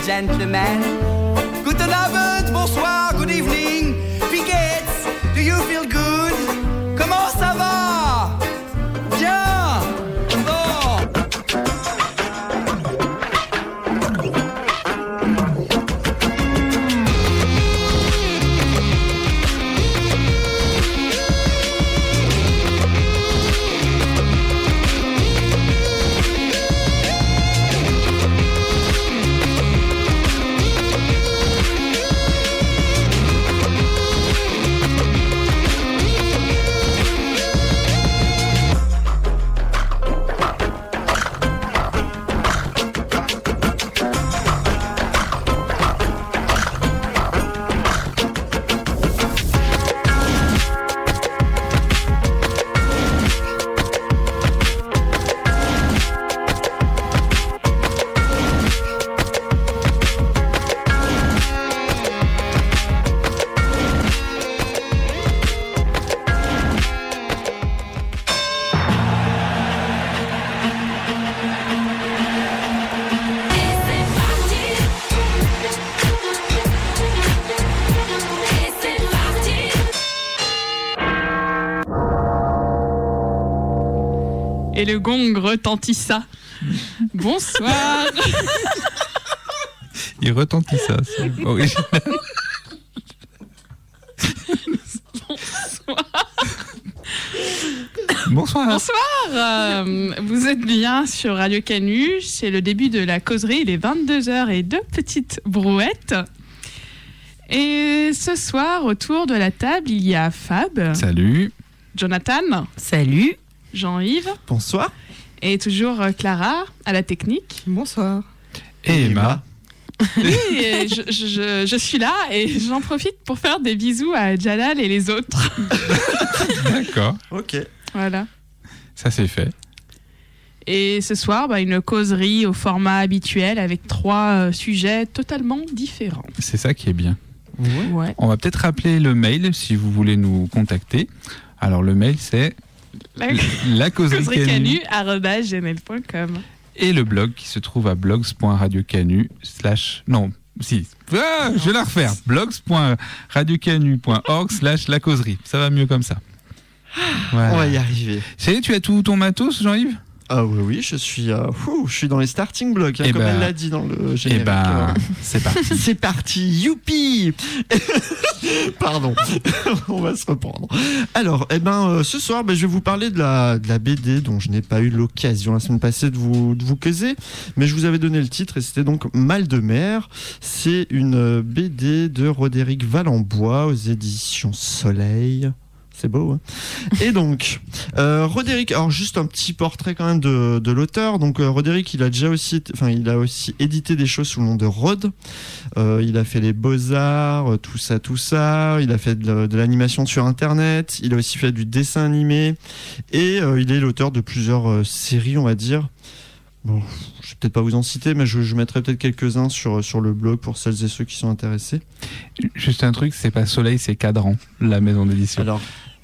gentlemen. Guten Abend, bonsoir, good evening. Wie geht's? Do you feel good? Comment ça va? Bien. Bon. Et le gong retentissa. Bonsoir. Il retentit ça, c'est original. Bonsoir. Bonsoir. Vous êtes bien sur Radio Canu. C'est le début de la causerie. Il est 22h et 2 petites brouettes. Et ce soir, autour de la table, il y a Fab. Salut. Jonathan. Salut. Jean-Yves. Bonsoir. Et toujours Clara à la technique. Bonsoir. Et Emma. Oui, et je suis là et j'en profite pour faire des bisous à Jalal et les autres. D'accord. Ok. Voilà. Ça c'est fait. Et ce soir, une causerie au format habituel avec 3 sujets totalement différents. C'est ça qui est bien. Ouais. On va peut-être rappeler le mail si vous voulez nous contacter. Alors le mail c'est causerie-canu@gmail.com. Et le blog qui se trouve à blogs.radiocanu/ non, si. Ah, je vais la refaire. blogs.radiocanu.org/la causerie. Ça va mieux comme ça. Voilà. On va y arriver. Ça y est, tu as tout ton matos, Jean-Yves ? Ah oui, je suis dans les starting blocks, comme elle l'a dit dans le générique. C'est parti. C'est parti, youpi. Pardon, on va se reprendre. Alors, ce soir, je vais vous parler de la BD dont je n'ai pas eu l'occasion la semaine passée de vous causer, mais je vous avais donné le titre et c'était donc Mal de mer. C'est une BD de Roderick Valenbois aux éditions Soleil. C'est beau, hein. Et donc, Roderick, alors juste un petit portrait quand même de l'auteur. Donc, Roderick, il a aussi édité des choses sous le nom de Rod. Il a fait les Beaux-Arts, tout ça. Il a fait de l'animation sur Internet. Il a aussi fait du dessin animé. Et il est l'auteur de plusieurs séries, on va dire. Bon, je vais peut-être pas vous en citer, mais je mettrai peut-être quelques-uns sur le blog pour celles et ceux qui sont intéressés. Juste un truc, c'est pas Soleil, c'est Cadran, la maison d'édition. Alors.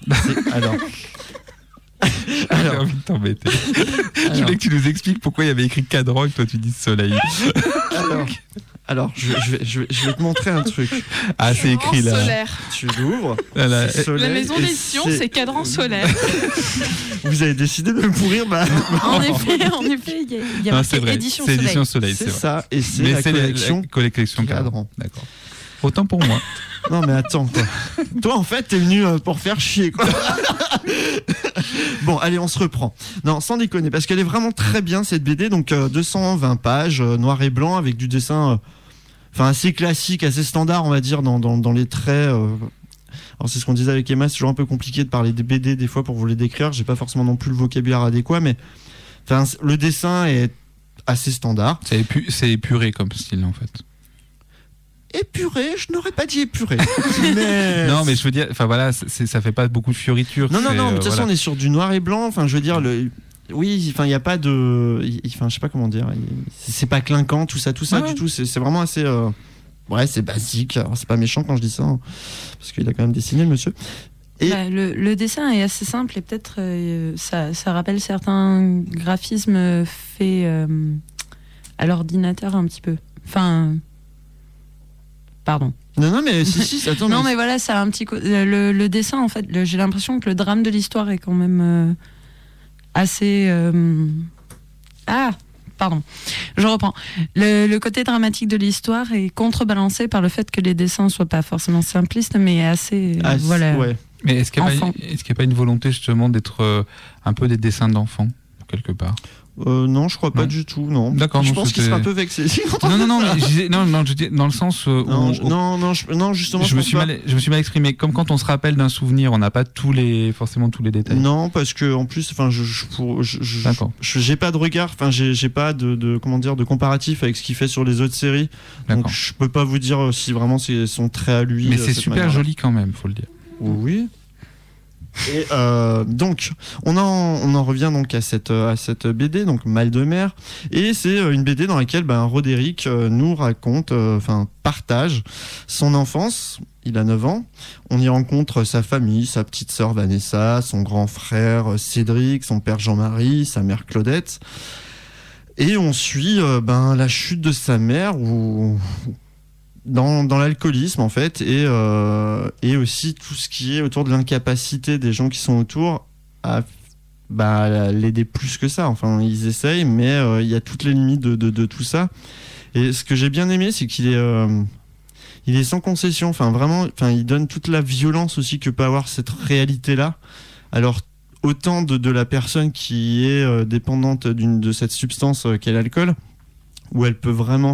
J'ai envie de t'embêter. Je voulais que tu nous expliques pourquoi il y avait écrit Cadran et que toi tu dis Soleil. Alors, je vais te montrer un truc. Ah, c'est écrit là. Solaire. Tu l'ouvres. La maison d'édition, c'est Cadran Solaire. Vous avez décidé de me pourrir En effet, il y a marqué édition Soleil. C'est édition Soleil, c'est ça. Et c'est la collection Cadran. D'accord. Autant pour moi. Non mais attends quoi. Toi en fait t'es venu pour faire chier quoi. Bon allez on se reprend. Non sans déconner parce qu'elle est vraiment très bien cette BD. Donc 220 pages noir et blanc avec du dessin assez classique, assez standard on va dire dans les traits. Alors c'est ce qu'on disait avec Emma, c'est toujours un peu compliqué de parler des BD des fois pour vous les décrire. J'ai pas forcément non plus le vocabulaire adéquat mais le dessin est assez standard. C'est épuré comme style en fait. Épuré, je n'aurais pas dit épuré. Mais... Non, mais je veux dire, ça fait pas beaucoup de fioritures. Non, de toute façon, on est sur du noir et blanc. Je veux dire, oui, il n'y a pas de. Je sais pas comment dire. C'est pas clinquant, tout ça du tout. C'est vraiment assez. C'est basique. Alors, c'est pas méchant quand je dis ça, hein, parce qu'il a quand même dessiné, le monsieur. Et... le dessin est assez simple et peut-être ça rappelle certains graphismes faits à l'ordinateur un petit peu. Pardon. Non, mais si, attends. Non, mais voilà, ça a un petit le dessin, en fait, j'ai l'impression que le drame de l'histoire est quand même assez... pardon, je reprends. Le côté dramatique de l'histoire est contrebalancé par le fait que les dessins soient pas forcément simplistes, mais assez... voilà. Ouais. Mais est-ce qu'il n'y a pas une volonté justement d'être un peu des dessins d'enfants, quelque part? Non, je crois pas du tout, non. D'accord. Je pense qu'il serait un peu vexé. Non, je dis dans le sens où non, justement. Je me suis mal exprimé. Comme quand on se rappelle d'un souvenir, on n'a pas forcément tous les détails. Non, parce que en plus, enfin, j'ai pas de regard, enfin, j'ai pas de comparatif avec ce qu'il fait sur les autres séries. Donc, je peux pas vous dire si vraiment c'est son trait à lui. Mais c'est super joli quand même, faut le dire. Oui. Et donc on en revient donc à cette BD, donc Mal de mer, et c'est une BD dans laquelle Roderick nous raconte, partage son enfance. Il a 9 ans, on y rencontre sa famille, sa petite sœur Vanessa, son grand frère Cédric, son père Jean-Marie, sa mère Claudette, et on suit la chute de sa mère dans l'alcoolisme en fait, et aussi tout ce qui est autour de l'incapacité des gens qui sont autour à l'aider plus que ça. Enfin, ils essayent, mais il y a toutes les limites de tout ça. Et ce que j'ai bien aimé, c'est qu'il est sans concession. Enfin, vraiment, il donne toute la violence aussi que peut avoir cette réalité-là. Alors, autant de la personne qui est dépendante de cette substance qu'est l'alcool, où elle peut vraiment,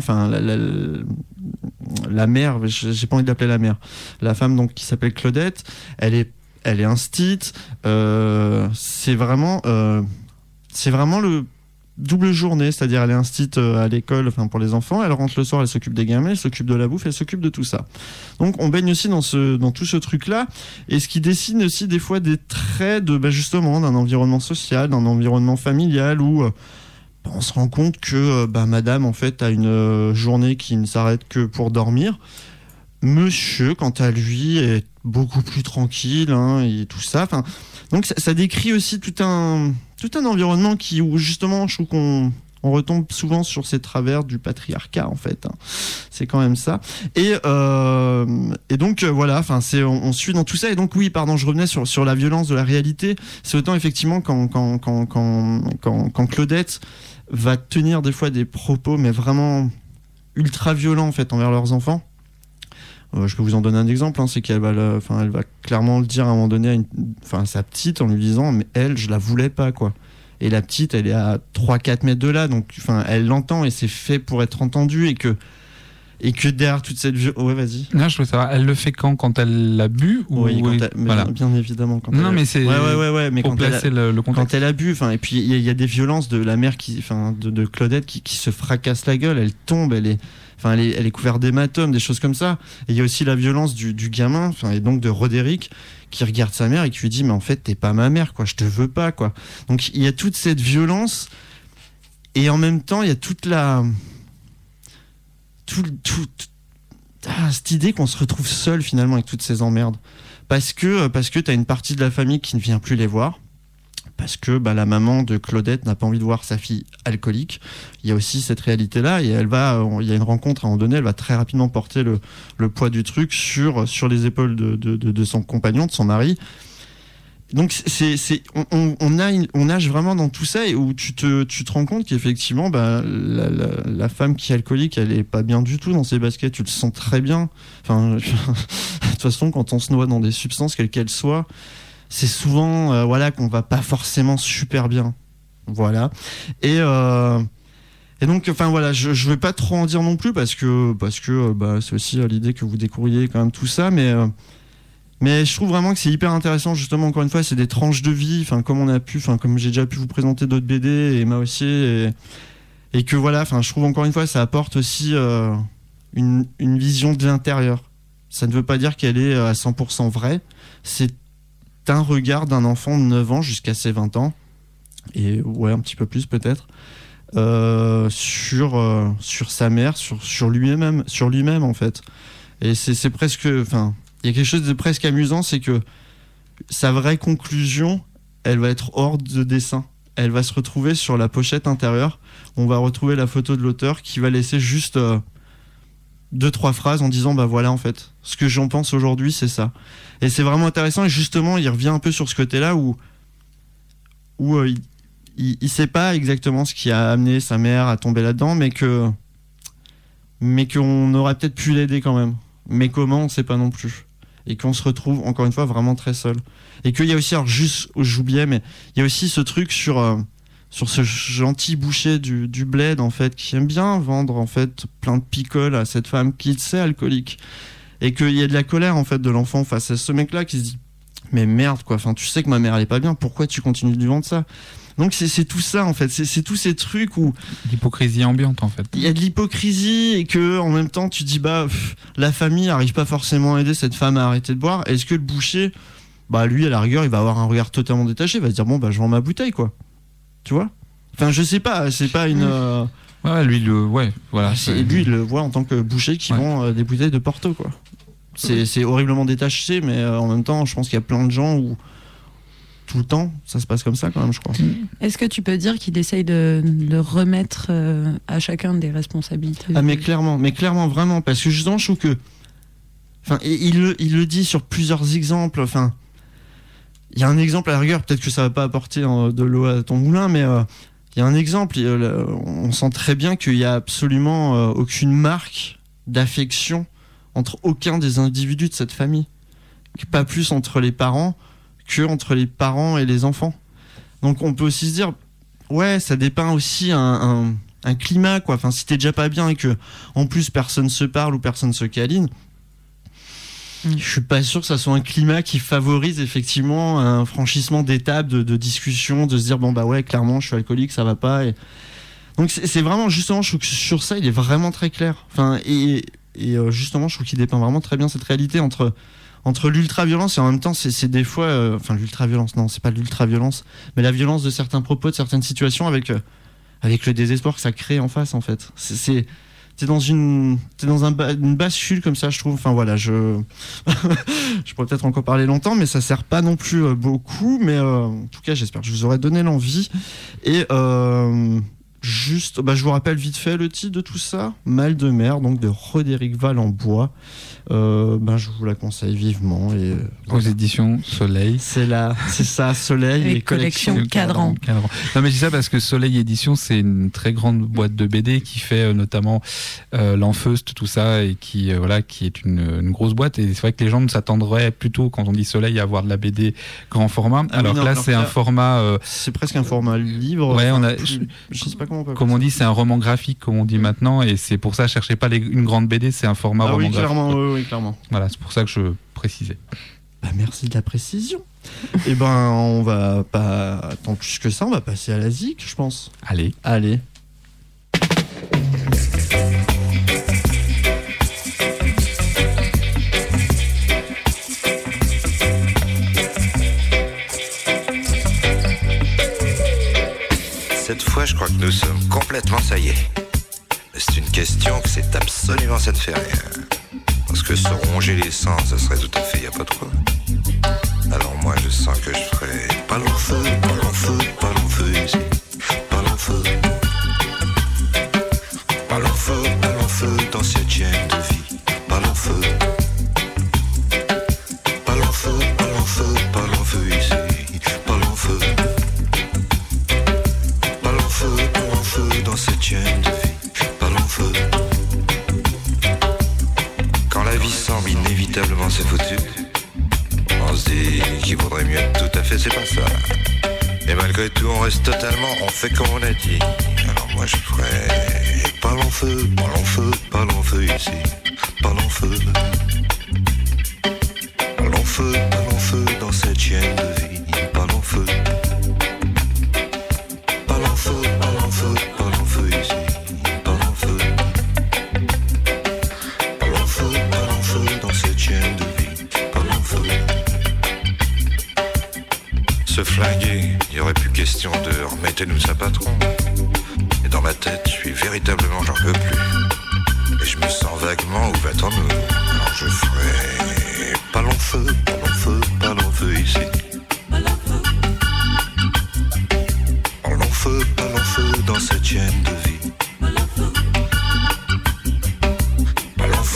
la mère, j'ai pas envie de l'appeler la mère, la femme donc qui s'appelle Claudette, elle est instite, c'est vraiment le double journée, c'est-à-dire elle est instite à l'école, pour les enfants, elle rentre le soir, elle s'occupe des gamins, elle s'occupe de la bouffe, elle s'occupe de tout ça. Donc on baigne aussi dans tout ce truc-là, et ce qui dessine aussi des fois des traits justement d'un environnement social, d'un environnement familial où on se rend compte que madame en fait a une journée qui ne s'arrête que pour dormir. Monsieur, quant à lui, est beaucoup plus tranquille, et tout ça. Donc ça décrit aussi tout un environnement où justement je trouve qu'on retombe souvent sur ces travers du patriarcat en fait. C'est quand même ça. Et donc voilà, on suit dans tout ça. Et donc oui, pardon, je revenais sur la violence de la réalité. C'est autant effectivement quand Claudette va tenir des fois des propos mais vraiment ultra violents en fait envers leurs enfants. Je peux vous en donner un exemple, c'est qu'elle va elle va clairement le dire à un moment donné à sa petite en lui disant mais elle, je la voulais pas quoi. Et la petite, elle est à 3-4 mètres de là, donc elle l'entend et c'est fait pour être entendu, et que derrière toute cette ouais, vas-y. Non, je veux savoir, elle le fait quand elle l'a bu ou oui, voilà. Bien évidemment quand non, mais c'est ouais, mais pour placer le contexte. Quand elle a bu, et puis il y a des violences de la mère de Claudette qui se fracasse la gueule, elle tombe, elle est couverte d'hématomes, des choses comme ça. Et il y a aussi la violence du gamin, et donc de Roderick, qui regarde sa mère et qui lui dit mais en fait t'es pas ma mère quoi, je te veux pas quoi. Donc il y a toute cette violence, et en même temps il y a toute cette idée qu'on se retrouve seul finalement avec toutes ces emmerdes, parce que t'as une partie de la famille qui ne vient plus les voir, parce que la maman de Claudette n'a pas envie de voir sa fille alcoolique. Il y a aussi cette réalité-là, et il y a une rencontre à un moment donné, elle va très rapidement porter le poids du truc sur les épaules de son compagnon, de son mari. Donc on nage vraiment dans tout ça, et où tu te rends compte qu'effectivement la femme qui est alcoolique, elle est pas bien du tout dans ses baskets, tu le sens très bien. De toute façon, quand on se noie dans des substances quelles qu'elles soient, c'est souvent qu'on va pas forcément super bien, voilà. Et donc je vais pas trop en dire non plus, parce que c'est aussi l'idée que vous découvriez quand même tout ça, mais je trouve vraiment que c'est hyper intéressant, justement. Encore une fois, c'est des tranches de vie, comme j'ai déjà pu vous présenter d'autres BD, et Emma aussi, et que je trouve encore une fois ça apporte aussi une vision de l'intérieur. Ça ne veut pas dire qu'elle est à 100% vraie, c'est un regard d'un enfant de 9 ans jusqu'à ses 20 ans, et un petit peu plus peut-être, sur sa mère, sur lui-même en fait. Et c'est presque, il y a quelque chose de presque amusant, c'est que sa vraie conclusion, elle va être hors de dessin. Elle va se retrouver sur la pochette intérieure. On va retrouver la photo de l'auteur qui va laisser juste 2-3 phrases en disant bah voilà en fait ce que j'en pense aujourd'hui c'est ça. Et c'est vraiment intéressant et justement il revient un peu sur ce côté-là où il sait pas exactement ce qui a amené sa mère à tomber là-dedans mais qu'on aurait peut-être pu l'aider quand même. Mais comment on sait pas non plus. Et qu'on se retrouve encore une fois vraiment très seul. Et qu'il y a aussi, alors juste j'oubliais, mais il y a aussi ce truc sur ce gentil boucher du bled en fait qui aime bien vendre en fait plein de picoles à cette femme qui sait alcoolique et qu'il y a de la colère en fait de l'enfant face à ce mec-là qui se dit mais merde quoi, enfin tu sais que ma mère elle est pas bien, pourquoi tu continues de lui vendre ça? Donc c'est tout ça en fait, c'est tous ces trucs où l'hypocrisie ambiante en fait. Il y a de l'hypocrisie et que en même temps tu dis la famille arrive pas forcément à aider cette femme à arrêter de boire. Est-ce que le boucher, lui à la rigueur il va avoir un regard totalement détaché, il va se dire bon je vends ma bouteille quoi. Tu vois? Enfin, je sais pas, c'est pas une. Lui, voilà. Lui, il le voit en tant que boucher qui vend des bouteilles de Porto, quoi. C'est horriblement détaché, mais en même temps, je pense qu'il y a plein de gens où tout le temps, ça se passe comme ça, quand même, je crois. Est-ce que tu peux dire qu'il essaye de remettre à chacun des responsabilités? Ah, mais clairement, vraiment, parce que justement, je trouve que. Enfin, il le dit sur plusieurs exemples, enfin. Il y a un exemple à la rigueur, peut-être que ça va pas apporter de l'eau à ton moulin, mais il y a un exemple, on sent très bien qu'il y a absolument aucune marque d'affection entre aucun des individus de cette famille. Pas plus entre les parents que entre les parents et les enfants. Donc on peut aussi se dire, ouais, ça dépeint aussi un climat, quoi. Enfin, si t'es déjà pas bien et que en plus personne se parle ou personne se câline, je suis pas sûr que ça soit un climat qui favorise effectivement un franchissement d'étapes de discussion, de se dire clairement je suis alcoolique, ça va pas. Et... Donc c'est vraiment justement, je trouve que sur ça il est vraiment très clair. Enfin et justement je trouve qu'il dépeint vraiment très bien cette réalité entre l'ultra-violence et en même temps c'est des fois, l'ultra-violence, non c'est pas l'ultra-violence, mais la violence de certains propos, de certaines situations avec le désespoir que ça crée en face en fait. T'es dans une bascule comme ça, je trouve. Enfin voilà, je pourrais peut-être encore parler longtemps, mais ça sert pas non plus beaucoup. Mais en tout cas, j'espère que je vous aurai donné l'envie. Et je vous rappelle vite fait le titre de tout ça, Mal de mer, donc de Roderick Val-en-Bois. Je vous la conseille vivement. Et, aux éditions Soleil. C'est ça, Soleil et collection Cadran. Non mais je dis ça parce que Soleil Édition, c'est une très grande boîte de BD qui fait notamment l'Enfeust, tout ça, et qui est une grosse boîte. Et c'est vrai que les gens ne s'attendraient plutôt, quand on dit Soleil, à avoir de la BD grand format. C'est un format... c'est presque un format livre. Ouais, je sais pas comment on peut comme on dit, c'est un roman graphique, comme on dit maintenant, et c'est pour ça, cherchez pas une grande BD, c'est un format roman graphique. Oui, clairement. Voilà, c'est pour ça que je précisais. Merci de la précision. Et on va pas attendre plus que ça, on va passer à la zik, je pense. Allez. Cette fois, je crois que nous sommes complètement ça y est. C'est une question que c'est absolument ça ne fait rien. Parce que se ronger les sangs, ça serait tout à fait y a pas de quoi. Alors moi, je sens que je ferais pas long feu ici. Pas long feu. Pas long feu dans cette chaîne de vie. Pas long feu. Pas long feu ici. Pas long feu. Pas long feu dans cette chaîne de vie. Pas long feu. Quand la vie semble inévitablement c'est foutu, on se dit qu'il vaudrait mieux être tout à fait, c'est pas ça. Et malgré tout, on reste totalement, on fait comme on a dit. Alors moi je ferais pas long feu ici. Pas long feu dans cette chaîne de vie. Pas long feu. Pas long feu ici. Pas long feu. Pas long feu dans cette chaîne de vie. Pas long feu. Se flinguer, il n'y aurait plus question de remettez-nous sa patron. Et dans ma tête, je suis véritablement, j'en peux plus. Et je me sens vaguement où va-t-on nous. Alors je ferai pas long feu ici. Pas long feu dans cette chaîne de vie. Pas long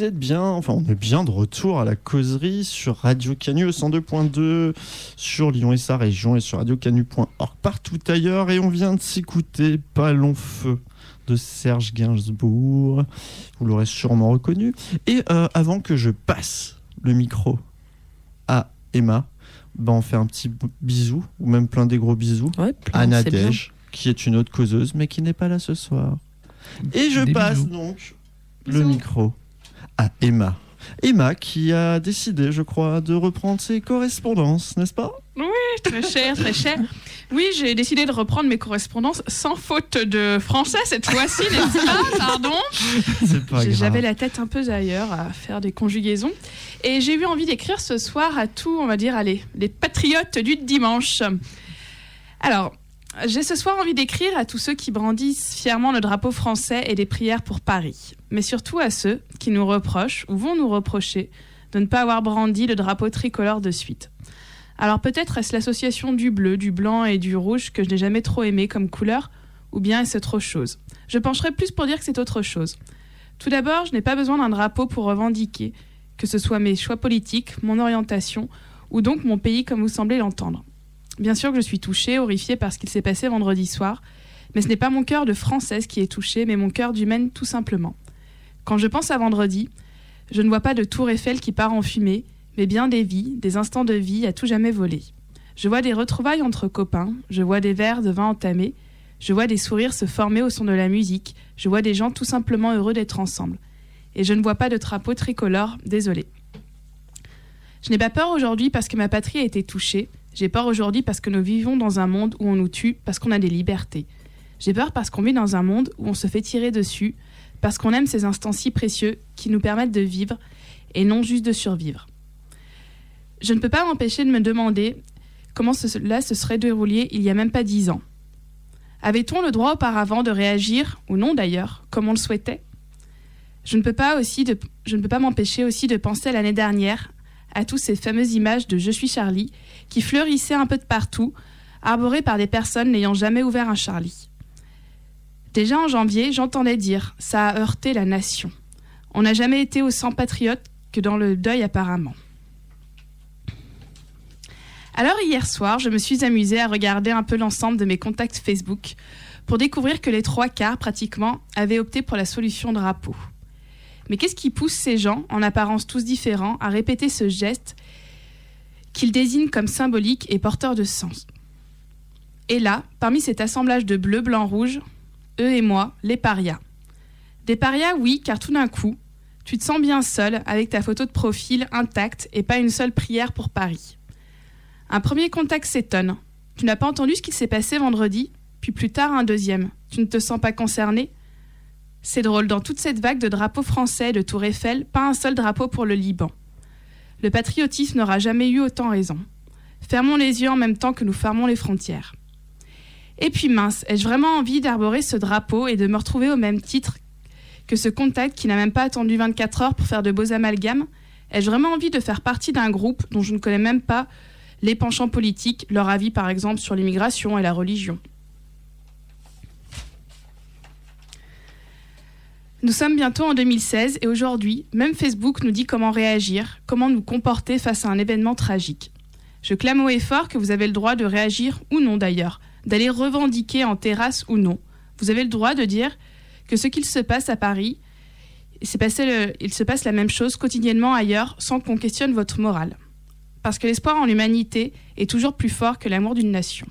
êtes bien, enfin on est bien de retour à la causerie sur Radio Canu 102.2, sur Lyon et sa région et sur radiocanu.org partout ailleurs. Et on vient de s'écouter Pas long feu de Serge Gainsbourg, vous l'aurez sûrement reconnu. Et avant que je passe le micro à Emma, on fait un petit bisou, ou même plein des gros bisous, à Nadège, qui est une autre causeuse, mais qui n'est pas là ce soir. Et je passe donc le micro à Emma. Emma qui a décidé, je crois, de reprendre ses correspondances, n'est-ce pas ? Oui, très cher, très cher. Oui, j'ai décidé de reprendre mes correspondances sans faute de français cette fois-ci, n'est-ce pas ? Pardon. C'est pas grave. J'avais la tête un peu ailleurs à faire des conjugaisons. Et j'ai eu envie d'écrire ce soir à tous, on va dire, allez, les patriotes du dimanche. Alors, j'ai ce soir envie d'écrire à tous ceux qui brandissent fièrement le drapeau français et des prières pour Paris. Mais surtout à ceux qui nous reprochent ou vont nous reprocher de ne pas avoir brandi le drapeau tricolore de suite. Alors peut-être est-ce l'association du bleu, du blanc et du rouge que je n'ai jamais trop aimé comme couleur, ou bien est-ce autre chose ? Je pencherai plus pour dire que c'est autre chose. Tout d'abord, je n'ai pas besoin d'un drapeau pour revendiquer, que ce soit mes choix politiques, mon orientation, ou donc mon pays comme vous semblez l'entendre. Bien sûr que je suis touchée, horrifiée par ce qu'il s'est passé vendredi soir, mais ce n'est pas mon cœur de Française qui est touché, mais mon cœur d'humaine tout simplement. Quand je pense à vendredi, je ne vois pas de tour Eiffel qui part en fumée, mais bien des vies, des instants de vie à tout jamais volés. Je vois des retrouvailles entre copains, je vois des verres de vin entamés, je vois des sourires se former au son de la musique, je vois des gens tout simplement heureux d'être ensemble. Et je ne vois pas de drapeau tricolore, désolé. Je n'ai pas peur aujourd'hui parce que ma patrie a été touchée. J'ai peur aujourd'hui parce que nous vivons dans un monde où on nous tue parce qu'on a des libertés. J'ai peur parce qu'on vit dans un monde où on se fait tirer dessus, parce qu'on aime ces instants si précieux qui nous permettent de vivre et non juste de survivre. Je ne peux pas m'empêcher de me demander comment cela se serait déroulé il y a même pas 10 ans. Avait-on le droit auparavant de réagir, ou non d'ailleurs, comme on le souhaitait ? Je ne peux pas m'empêcher aussi de penser à l'année dernière, à toutes ces fameuses images de « Je suis Charlie » qui fleurissaient un peu de partout, arborées par des personnes n'ayant jamais ouvert un Charlie. Déjà en janvier, j'entendais dire « ça a heurté la nation ». On n'a jamais été autant patriote que dans le deuil apparemment. Alors hier soir, je me suis amusée à regarder un peu l'ensemble de mes contacts Facebook pour découvrir que les 3/4 pratiquement avaient opté pour la solution drapeau. Mais qu'est-ce qui pousse ces gens, en apparence tous différents, à répéter ce geste qu'ils désignent comme symbolique et porteur de sens ? Et là, parmi cet assemblage de bleu, blanc, rouge, eux et moi, les parias. Des parias, oui, car tout d'un coup, tu te sens bien seul avec ta photo de profil intacte et pas une seule prière pour Paris. Un premier contact s'étonne. Tu n'as pas entendu ce qui s'est passé vendredi, puis plus tard un deuxième. Tu ne te sens pas concerné ? C'est drôle, dans toute cette vague de drapeaux français de Tour Eiffel, pas un seul drapeau pour le Liban. Le patriotisme n'aura jamais eu autant raison. Fermons les yeux en même temps que nous fermons les frontières. Et puis mince, ai-je vraiment envie d'arborer ce drapeau et de me retrouver au même titre que ce contact qui n'a même pas attendu 24 heures pour faire de beaux amalgames ? Ai-je vraiment envie de faire partie d'un groupe dont je ne connais même pas les penchants politiques, leur avis par exemple sur l'immigration et la religion ? Nous sommes bientôt en 2016 et aujourd'hui, même Facebook nous dit comment réagir, comment nous comporter face à un événement tragique. Je clame haut et fort que vous avez le droit de réagir ou non d'ailleurs, d'aller revendiquer en terrasse ou non. Vous avez le droit de dire que ce qu'il se passe à Paris, il se passe la même chose quotidiennement ailleurs sans qu'on questionne votre morale. Parce que l'espoir en l'humanité est toujours plus fort que l'amour d'une nation.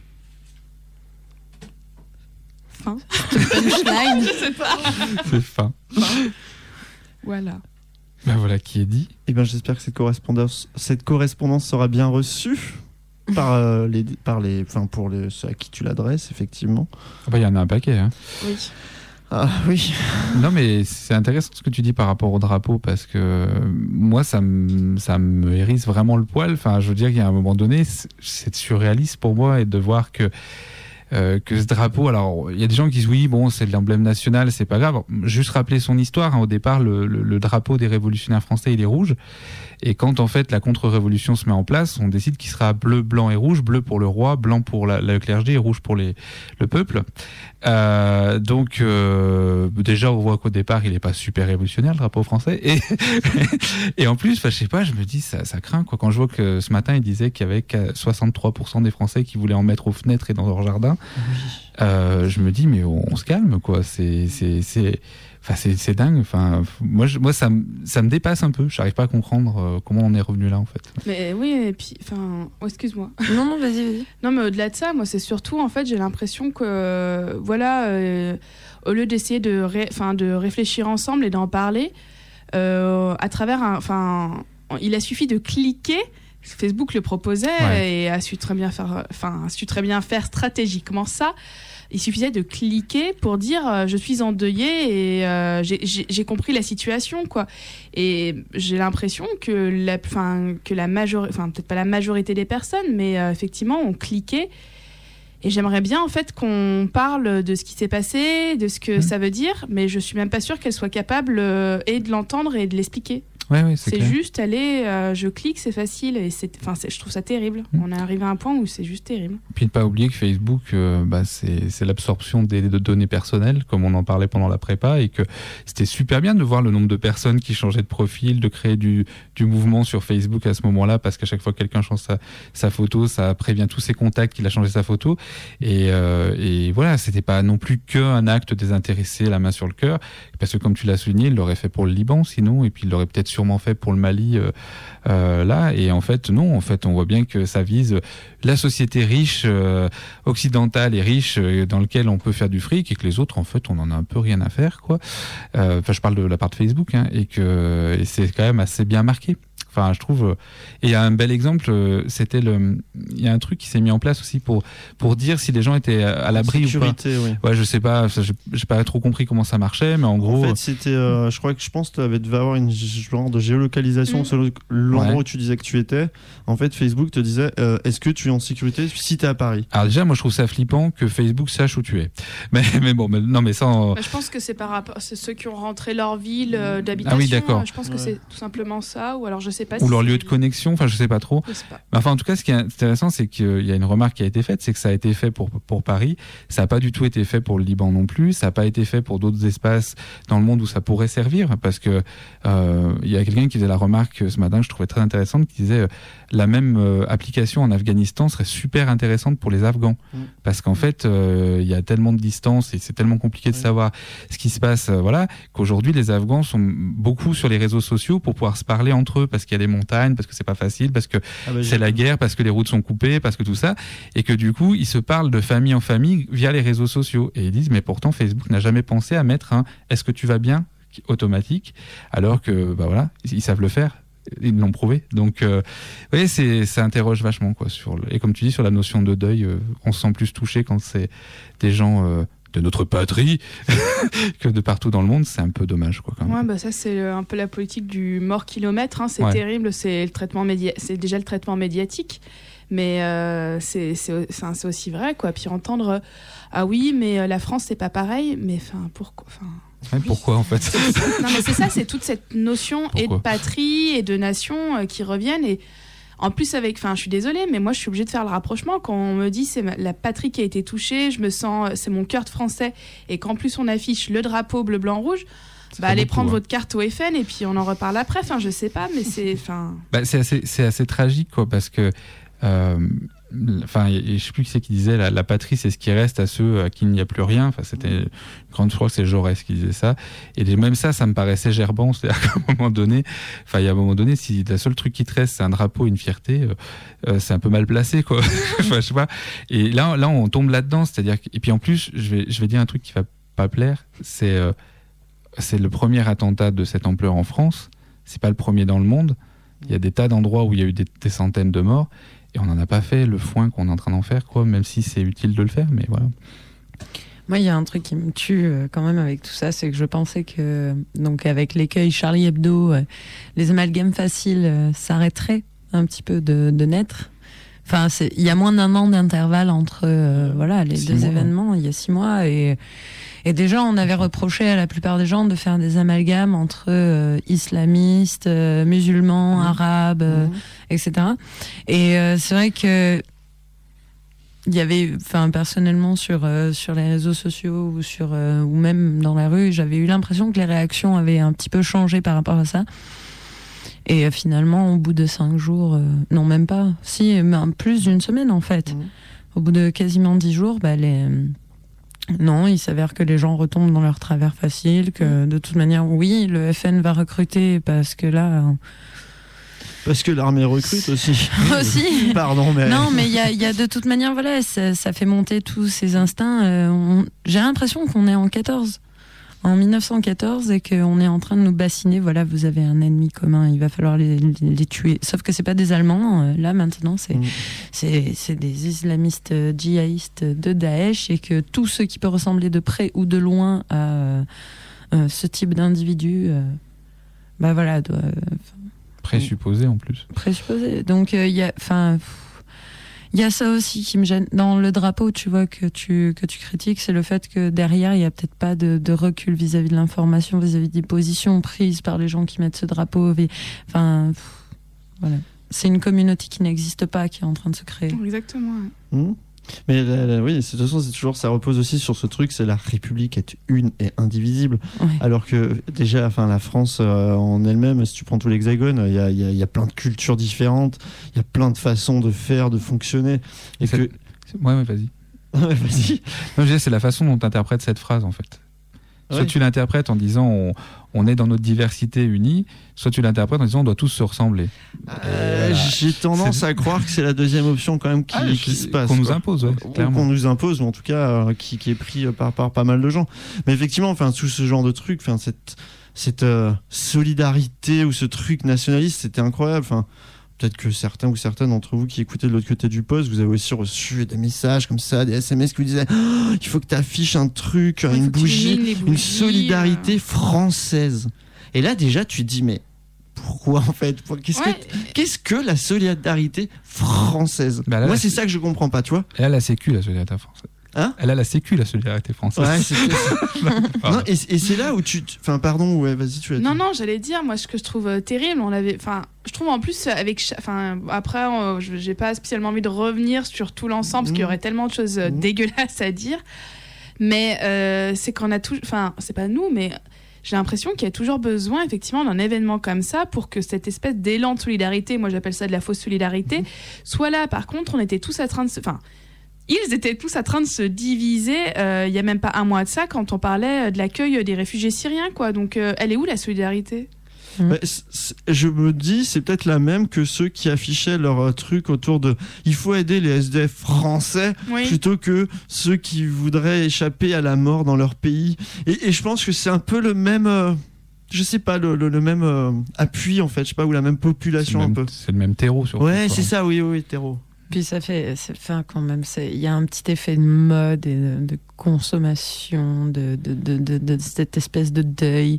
Fin. Punchline. Je sais pas. C'est fin. Voilà. Ben voilà qui est dit. Eh bien, j'espère que cette correspondance sera bien reçue par ceux à qui tu l'adresses, effectivement. Ah bah, y en a un paquet. Hein. Oui. Ah oui. Non, mais c'est intéressant ce que tu dis par rapport au drapeau, parce que moi, ça me hérisse vraiment le poil. Enfin, je veux dire qu'il y a un moment donné, c'est surréaliste pour moi et de voir que que ce drapeau, alors il y a des gens qui disent oui, bon, c'est l'emblème national, c'est pas grave. Juste rappeler son histoire. Hein, au départ, le drapeau des révolutionnaires français, il est rouge. Et quand en fait la contre-révolution se met en place, on décide qu'il sera bleu, blanc et rouge. Bleu pour le roi, blanc pour le clergé et rouge pour le peuple. Donc déjà on voit qu'au départ il est pas super révolutionnaire le drapeau français. Et en plus, je sais pas, je me dis ça craint quoi. Quand je vois que ce matin il disait qu'il y avait 63% des Français qui voulaient en mettre aux fenêtres et dans leur jardin, je me dis mais on se calme quoi. C'est dingue. Enfin, moi, ça me dépasse un peu. J'arrive pas à comprendre comment on est revenu là, en fait. Mais oui, et puis, enfin, excuse-moi. Non, vas-y. Non, mais au-delà de ça, moi, c'est surtout, en fait, j'ai l'impression que, au lieu d'essayer de réfléchir ensemble et d'en parler, à travers, il a suffi de cliquer. Facebook le proposait et a su très bien faire stratégiquement ça. Il suffisait de cliquer pour dire je suis endeuillée et j'ai compris la situation quoi. Et j'ai l'impression que la majorité, peut-être pas la majorité des personnes, mais effectivement ont cliqué. Et j'aimerais bien en fait qu'on parle de ce qui s'est passé, de ce que ça veut dire, mais je suis même pas sûre qu'elle soit capable et de l'entendre et de l'expliquer. Ouais, c'est juste aller, je clique, c'est facile et je trouve ça terrible. On est arrivé à un point où c'est juste terrible. Puis ne pas oublier que Facebook, c'est l'absorption des données personnelles, comme on en parlait pendant la prépa, et que c'était super bien de voir le nombre de personnes qui changeaient de profil, de créer du mouvement sur Facebook à ce moment-là, parce qu'à chaque fois que quelqu'un change sa photo, ça prévient tous ses contacts qu'il a changé sa photo. Et voilà, c'était pas non plus qu'un acte désintéressé, la main sur le cœur, parce que comme tu l'as souligné, il l'aurait fait pour le Liban sinon, et puis il l'aurait peut-être sûrement fait pour le Mali là, et en fait non, en fait on voit bien que ça vise la société riche occidentale et riche dans lequel on peut faire du fric, et que les autres en fait on en a un peu rien à faire quoi. Je parle de la part de Facebook hein, et c'est quand même assez bien marqué. Enfin, je trouve. Et il y a un bel exemple, il y a un truc qui s'est mis en place aussi pour dire si les gens étaient à l'abri ou pas. Oui. Ouais, je sais pas, j'ai pas trop compris comment ça marchait, mais en gros. En fait, c'était, je pense que tu devais avoir une genre de géolocalisation selon l'endroit où tu disais que tu étais. En fait, Facebook te disait, est-ce que tu es en sécurité si tu es à Paris? Alors déjà, moi, je trouve ça flippant que Facebook sache où tu es. Mais bon, non, mais sans. Je pense que c'est par rapport, c'est ceux qui ont rentré leur ville d'habitation. Ah oui, d'accord. Je pense que c'est tout simplement ça, ou alors je sais pas. Ou leur lieu de connexion, enfin je sais pas trop. Mais enfin en tout cas ce qui est intéressant c'est qu'il y a une remarque qui a été faite, c'est que ça a été fait pour Paris, ça n'a pas du tout été fait pour le Liban non plus, ça n'a pas été fait pour d'autres espaces dans le monde où ça pourrait servir, parce que il y a quelqu'un qui faisait la remarque ce matin que je trouvais très intéressante, qui disait la même application en Afghanistan serait super intéressante pour les Afghans, parce qu'en fait il y a tellement de distance et c'est tellement compliqué de savoir ce qui se passe, qu'aujourd'hui les Afghans sont beaucoup sur les réseaux sociaux pour pouvoir se parler entre eux, parce qu'il y a des montagnes, parce que c'est pas facile, parce que c'est la guerre, parce que les routes sont coupées, parce que tout ça, et que du coup ils se parlent de famille en famille via les réseaux sociaux, et ils disent mais pourtant Facebook n'a jamais pensé à mettre un est-ce que tu vas bien automatique, alors que ils savent le faire, ils l'ont prouvé. Donc oui, ça interroge vachement quoi et comme tu dis sur la notion de deuil, on se sent plus touché quand c'est des gens de notre patrie que de partout dans le monde. C'est un peu dommage quoi, quand même. Ouais, ça c'est un peu la politique du mort kilomètre, hein. C'est terrible, c'est le traitement c'est déjà le traitement médiatique, mais c'est aussi vrai quoi. Puis entendre ah oui mais la France c'est pas pareil, mais pourquoi pourquoi en fait non mais c'est ça, c'est toute cette notion et de patrie et de nation qui reviennent. Et en plus je suis désolée, mais moi je suis obligée de faire le rapprochement quand on me dit c'est la patrie qui a été touchée, je me sens, c'est mon cœur de Français, et qu'en plus on affiche le drapeau bleu blanc rouge, allez prendre votre carte au FN et puis on en reparle après. Je sais pas, mais c'est c'est assez tragique quoi, parce que je sais plus qui c'est qui disait la patrie c'est ce qui reste à ceux à qui il n'y a plus rien. C'était je crois que c'est Jaurès qui disait ça, et même ça me paraissait gerbant, c'est-à-dire qu'à un moment donné si le seul truc qui te reste c'est un drapeau, une fierté, c'est un peu mal placé quoi. Je sais pas, et là on tombe là-dedans, c'est-à-dire et puis en plus je vais dire un truc qui va pas plaire, c'est le premier attentat de cette ampleur en France, c'est pas le premier dans le monde. Il y a des tas d'endroits où il y a eu des centaines de morts, et on n'en a pas fait le foin qu'on est en train d'en faire, quoi, même si c'est utile de le faire, mais voilà. Moi, il y a un truc qui me tue quand même avec tout ça, c'est que je pensais que, donc avec l'écueil Charlie Hebdo, les amalgames faciles s'arrêteraient un petit peu de naître. Enfin, il y a moins d'1 an d'intervalle entre les 2 événements. Il y a 6 mois et déjà, on avait reproché à la plupart des gens de faire des amalgames entre islamistes, musulmans, arabes, etc. Et c'est vrai que il y avait, personnellement sur les réseaux sociaux ou même dans la rue, j'avais eu l'impression que les réactions avaient un petit peu changé par rapport à ça. Et finalement, au bout de 5 jours, non même pas, plus d'une semaine en fait. Au bout de quasiment 10 jours, non, il s'avère que les gens retombent dans leur travers facile, que de toute manière, oui, le FN va recruter parce que là... Parce que l'armée recrute aussi. Aussi. Pardon, mais... Non, mais il y a de toute manière, voilà, ça fait monter tous ces instincts. J'ai l'impression qu'on est en 1914 et qu'on est en train de nous bassiner. Voilà, vous avez un ennemi commun, il va falloir les tuer. Sauf que c'est pas des Allemands. Là, maintenant, c'est des islamistes djihadistes de Daesh et que tout ce qui peut ressembler de près ou de loin à ce type d'individu, doit... Présupposé en plus. Présupposé. Donc il y a ça aussi qui me gêne. Dans le drapeau, tu vois, que tu critiques, c'est le fait que derrière, il n'y a peut-être pas de recul vis-à-vis de l'information, vis-à-vis des positions prises par les gens qui mettent ce drapeau. Voilà. C'est une communauté qui n'existe pas, qui est en train de se créer. Exactement. Mais oui, de toute façon, ça repose aussi sur ce truc, c'est la République est une et indivisible. Ouais. Alors que déjà, la France en elle-même, si tu prends tout l'Hexagone, il y a plein de cultures différentes, il y a plein de façons de faire, de fonctionner. Et que... Ouais, vas-y. Ouais, vas-y. Non, je disais, c'est la façon dont tu interprètes cette phrase, en fait. Soit tu l'interprètes en disant on est dans notre diversité unie, soit tu l'interprètes en disant on doit tous se ressembler. J'ai tendance à croire que c'est la deuxième option quand même qui se passe. Qu'on nous impose, clairement. Qu'on nous impose, ou en tout cas qui est pris par pas mal de gens. Mais effectivement, tout ce genre de truc, cette solidarité ou ce truc nationaliste, c'était incroyable. Peut-être que certains ou certaines d'entre vous qui écoutez de l'autre côté du poste, vous avez aussi reçu des messages comme ça, des SMS qui vous disaient il faut que tu affiches un truc, une bougie, une solidarité française. Et là déjà tu te dis mais pourquoi en fait qu'est-ce que la solidarité française? Moi c'est ça que je comprends pas, tu vois. Elle a la sécu, la solidarité française. Elle a la sécu, la solidarité française. Ouais, non, et c'est là où pardon, ouais, vas-y, tu as dit. Non, j'allais dire, moi, ce que je trouve terrible, je trouve en plus, après, j'ai pas spécialement envie de revenir sur tout l'ensemble, parce qu'il y aurait tellement de choses dégueulasses à dire, mais c'est qu'on a tout, c'est pas nous, mais j'ai l'impression qu'il y a toujours besoin, effectivement, d'un événement comme ça pour que cette espèce d'élan de solidarité, moi j'appelle ça de la fausse solidarité, soit là. Par contre, on était tous en train de ils étaient tous en train de se diviser il y a même pas un mois de ça quand on parlait de l'accueil des réfugiés syriens, quoi. Donc elle est où la solidarité? Je me dis c'est peut-être la même que ceux qui affichaient leur truc autour de il faut aider les SDF français plutôt que ceux qui voudraient échapper à la mort dans leur pays. Et je pense que c'est un peu le même je sais pas, le même appui en fait, je sais pas, ou la même population un peu. C'est le même terreau surtout. Ouais, c'est ça, oui, terreau. Puis ça fait quand même, il y a un petit effet de mode et de consommation, de cette espèce de deuil.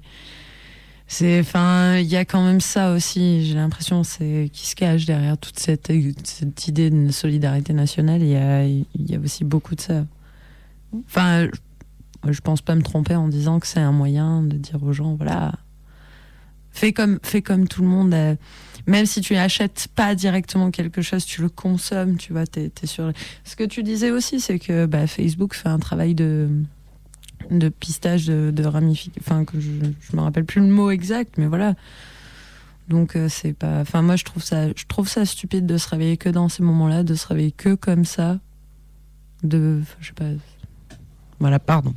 Il y a quand même ça aussi, j'ai l'impression, qui se cache derrière toute cette idée de solidarité nationale. Il y a aussi beaucoup de ça. Je pense pas me tromper en disant que c'est un moyen de dire aux gens, voilà, fais comme tout le monde. Même si tu n'achètes pas directement quelque chose, tu le consommes, tu vois, t'es sur... Ce que tu disais aussi, c'est que Facebook fait un travail de pistage, de ramification, que je me rappelle plus le mot exact, mais voilà. Donc c'est pas... moi je trouve ça stupide de se réveiller que dans ces moments-là, de se réveiller que comme ça, je sais pas... Voilà, pardon.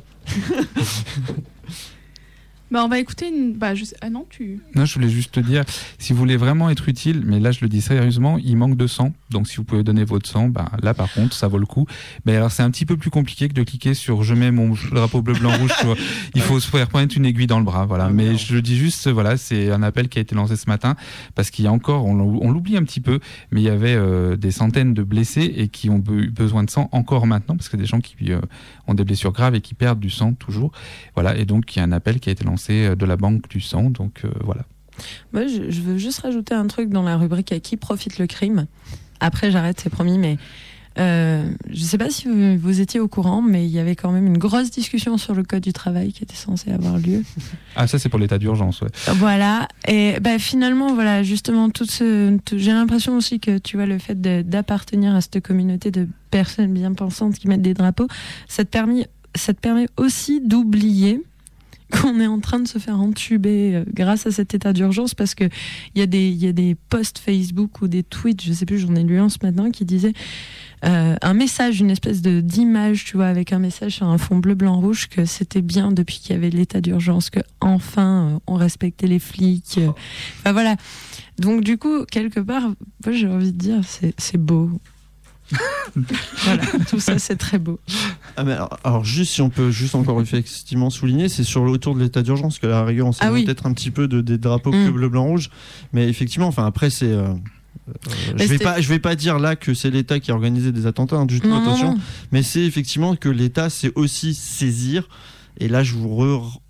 On va écouter une... Non, je voulais juste te dire, si vous voulez vraiment être utile, mais là je le dis sérieusement, il manque de sang, donc si vous pouvez donner votre sang, là par contre ça vaut le coup. Mais alors c'est un petit peu plus compliqué que de cliquer sur je mets mon drapeau bleu, blanc, rouge, tu vois. Il faut se faire pointer une aiguille dans le bras, voilà. Mais je le dis juste, voilà, c'est un appel qui a été lancé ce matin, parce qu'il y a encore, on l'oublie un petit peu, mais il y avait des centaines de blessés et qui ont besoin de sang encore maintenant, parce que des gens qui ont des blessures graves et qui perdent du sang toujours. Voilà, et donc il y a un appel qui a été lancé de la banque du sang, donc voilà. Moi, je veux juste rajouter un truc dans la rubrique à qui profite le crime. après j'arrête, c'est promis, mais je sais pas si vous étiez au courant, mais il y avait quand même une grosse discussion sur le code du travail qui était censé avoir lieu. Ah, ça c'est pour l'état d'urgence, ouais. Voilà, et finalement, voilà, justement, j'ai l'impression aussi que, tu vois, le fait d'appartenir à cette communauté de personnes bien pensantes qui mettent des drapeaux, ça te permet aussi d'oublier qu'on est en train de se faire entuber grâce à cet état d'urgence, parce que il y a des posts Facebook ou des tweets, je sais plus, j'en ai lu un ce matin qui disait un message, une espèce d'image, tu vois, avec un message sur un fond bleu, blanc, rouge, que c'était bien depuis qu'il y avait l'état d'urgence, que enfin on respectait les flics. Enfin voilà. Donc du coup, quelque part, moi j'ai envie de dire, c'est beau. Voilà, tout ça c'est très beau. Ah mais alors juste si on peut juste encore effectivement souligner, c'est sur autour de l'état d'urgence que la rigueur on s'est peut-être un petit peu des drapeaux bleu, blanc, rouge, mais effectivement, enfin après c'est je vais pas dire là que c'est l'État qui a organisé des attentats, hein, du tout, attention, mais c'est effectivement que l'État c'est aussi saisir, et là je vous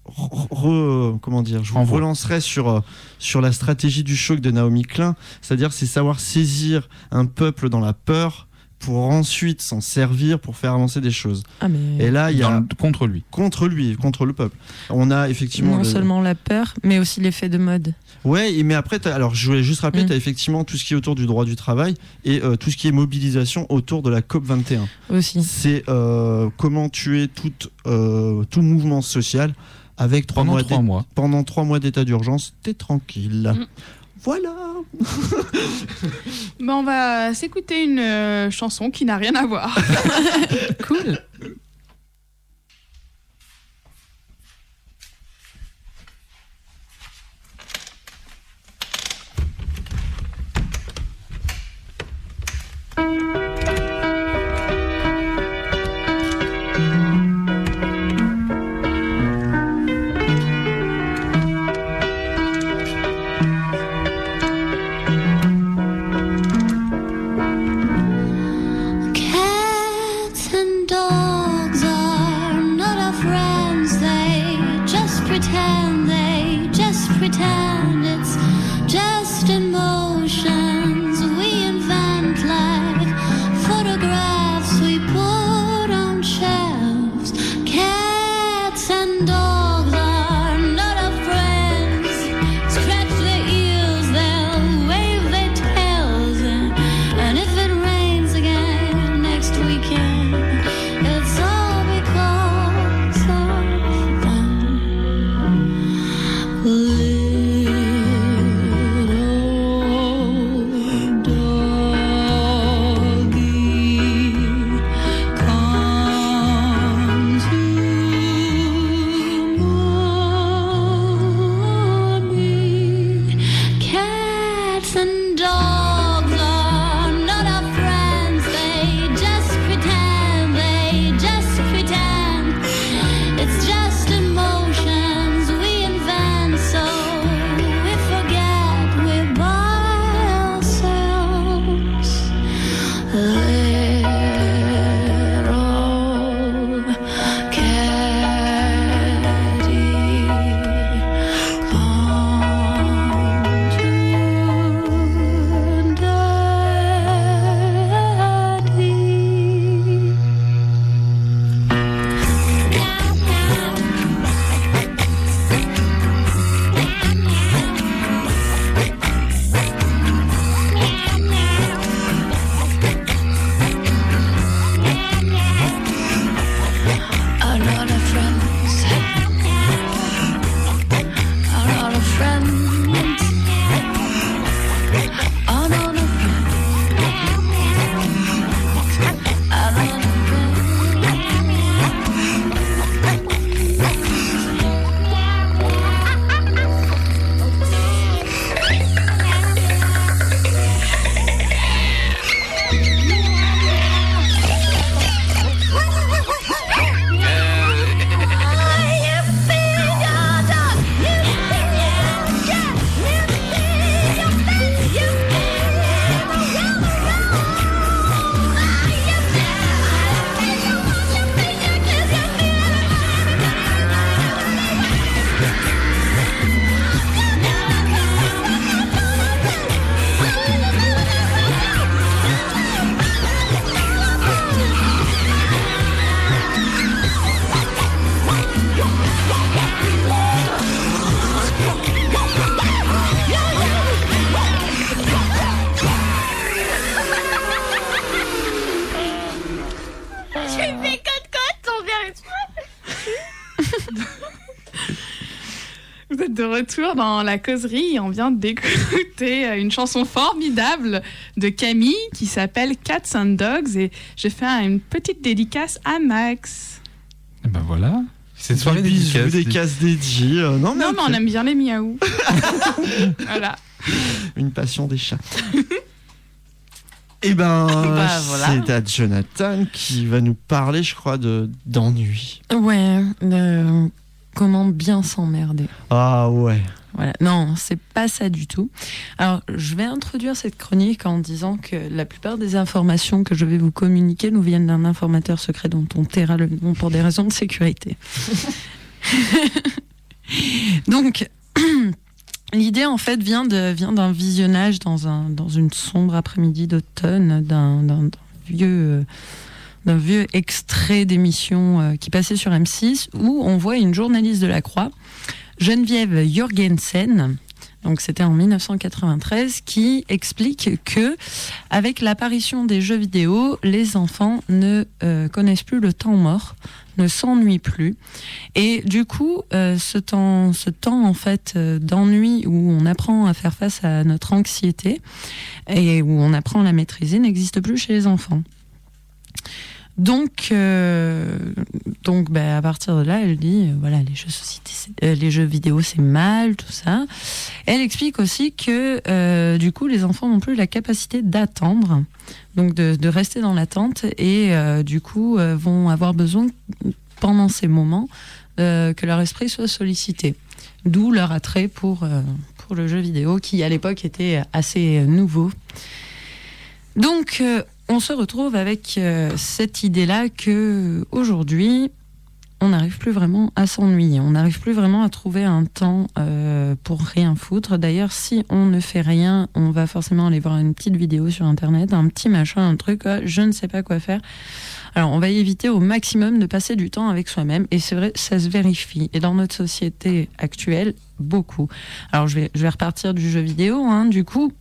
relancerai sur la stratégie du choc de Naomi Klein, c'est-à-dire c'est savoir saisir un peuple dans la peur pour ensuite s'en servir pour faire avancer des choses. Et là, il y a contre lui, contre le peuple. On a effectivement non seulement la peur, mais aussi l'effet de mode. Ouais, mais après, alors je voulais juste rappeler, tu as effectivement tout ce qui est autour du droit du travail et tout ce qui est mobilisation autour de la COP 21. Aussi. C'est comment tuer tout mouvement social avec pendant 3 mois d'état d'urgence. T'es tranquille. Voilà. On va s'écouter une chanson qui n'a rien à voir. Cool. Cats and dogs. retour dans la causerie et on vient d'écouter une chanson formidable de Camille qui s'appelle Cats and Dogs et je fais une petite dédicace à Max. Et ben voilà. C'est une soirée dédicace. Des cases dédiées. Non, mais on aime bien les miaou. Voilà. Une passion des chats. Et ben, voilà. c'est à Jonathan qui va nous parler, je crois, d'ennui. Ouais, comment bien s'emmerder. Ah ouais. Voilà. Non, c'est pas ça du tout. Alors, je vais introduire cette chronique en disant que la plupart des informations que je vais vous communiquer nous viennent d'un informateur secret dont on taira le nom pour des raisons de sécurité. Donc, l'idée, en fait, vient d'un visionnage dans une sombre après-midi d'automne d'un vieux extrait d'émission qui passait sur M6 où on voit une journaliste de la Croix, Geneviève Jorgensen, donc c'était en 1993, qui explique que avec l'apparition des jeux vidéo, les enfants ne connaissent plus le temps mort, ne s'ennuient plus, et du coup, ce temps en fait d'ennui où on apprend à faire face à notre anxiété et où on apprend à la maîtriser n'existe plus chez les enfants. Donc, à partir de là, elle dit, voilà, les jeux vidéo, c'est mal, tout ça. Elle explique aussi que, du coup, les enfants n'ont plus la capacité d'attendre, donc de rester dans l'attente, et du coup, vont avoir besoin, pendant ces moments, que leur esprit soit sollicité. D'où leur attrait pour le jeu vidéo, qui à l'époque était assez nouveau. Donc, on se retrouve avec cette idée-là que aujourd'hui, on n'arrive plus vraiment à s'ennuyer. On n'arrive plus vraiment à trouver un temps pour rien foutre. D'ailleurs, si on ne fait rien, on va forcément aller voir une petite vidéo sur Internet, un petit machin, un truc, je ne sais pas quoi faire. Alors, on va éviter au maximum de passer du temps avec soi-même. Et c'est vrai, ça se vérifie. Et dans notre société actuelle, beaucoup. Alors, je vais repartir du jeu vidéo, du coup...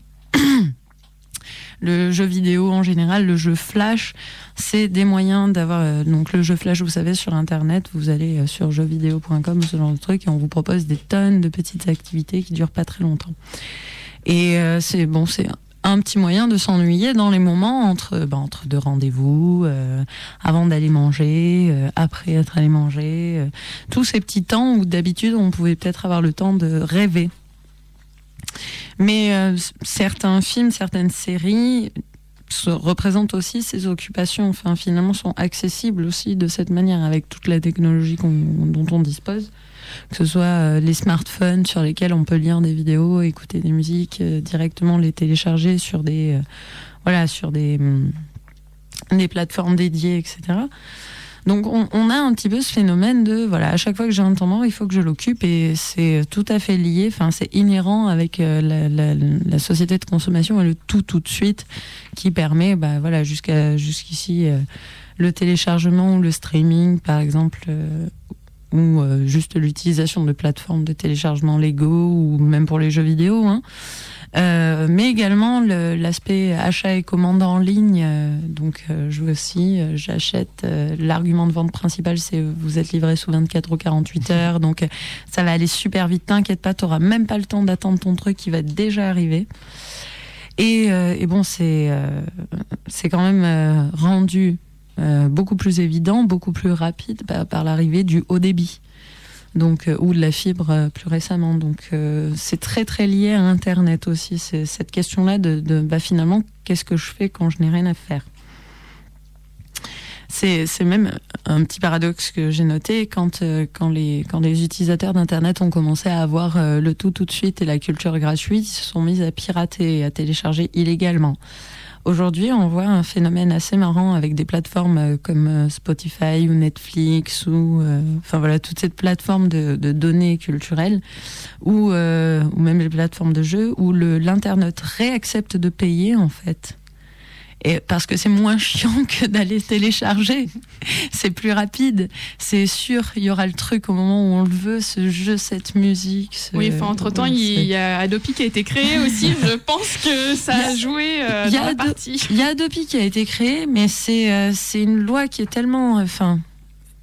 Le jeu vidéo en général, le jeu flash, c'est des moyens d'avoir... donc le jeu flash, vous savez, sur Internet, vous allez sur jeuxvideo.com, ce genre de truc, et on vous propose des tonnes de petites activités qui durent pas très longtemps. Et c'est un petit moyen de s'ennuyer dans les moments entre deux rendez-vous, avant d'aller manger, après être allé manger, tous ces petits temps où d'habitude on pouvait peut-être avoir le temps de rêver. Mais certains films, certaines séries représentent aussi ces occupations, enfin finalement sont accessibles aussi de cette manière avec toute la technologie dont on dispose, que ce soit les smartphones sur lesquels on peut lire des vidéos, écouter des musiques, directement les télécharger sur des plateformes dédiées, etc. Donc on a un petit peu ce phénomène de à chaque fois que j'ai un temps mort, il faut que je l'occupe, et c'est tout à fait lié, enfin c'est inhérent avec la société de consommation et le tout de suite qui permet jusqu'ici le téléchargement ou le streaming par exemple, ou juste l'utilisation de plateformes de téléchargement légaux ou même pour les jeux vidéo, mais également l'aspect achat et commande en ligne. Donc je veux aussi, j'achète, l'argument de vente principal c'est vous êtes livré sous 24 ou 48 heures, donc ça va aller super vite, t'inquiète pas, t'auras même pas le temps d'attendre ton truc qui va déjà arriver. Et bon, c'est quand même rendu beaucoup plus évident, beaucoup plus rapide par l'arrivée du haut débit. Donc, ou de la fibre plus récemment. Donc c'est très très lié à Internet aussi, c'est cette question-là de finalement qu'est-ce que je fais quand je n'ai rien à faire. C'est même un petit paradoxe que j'ai noté quand les utilisateurs d'Internet ont commencé à avoir le tout de suite et la culture gratuite, ils se sont mis à pirater et à télécharger illégalement. Aujourd'hui, on voit un phénomène assez marrant avec des plateformes comme Spotify ou Netflix ou toutes ces plateformes de données culturelles ou même les plateformes de jeux où l'internaute réaccepte de payer en fait. Et parce que c'est moins chiant que d'aller télécharger, c'est plus rapide, c'est sûr, il y aura le truc au moment où on le veut, ce jeu, cette musique. Oui, entre-temps, il y a Adopi qui a été créé aussi, je pense que ça a joué dans la partie. Il y a Adopi qui a été créé, mais c'est une loi qui est tellement...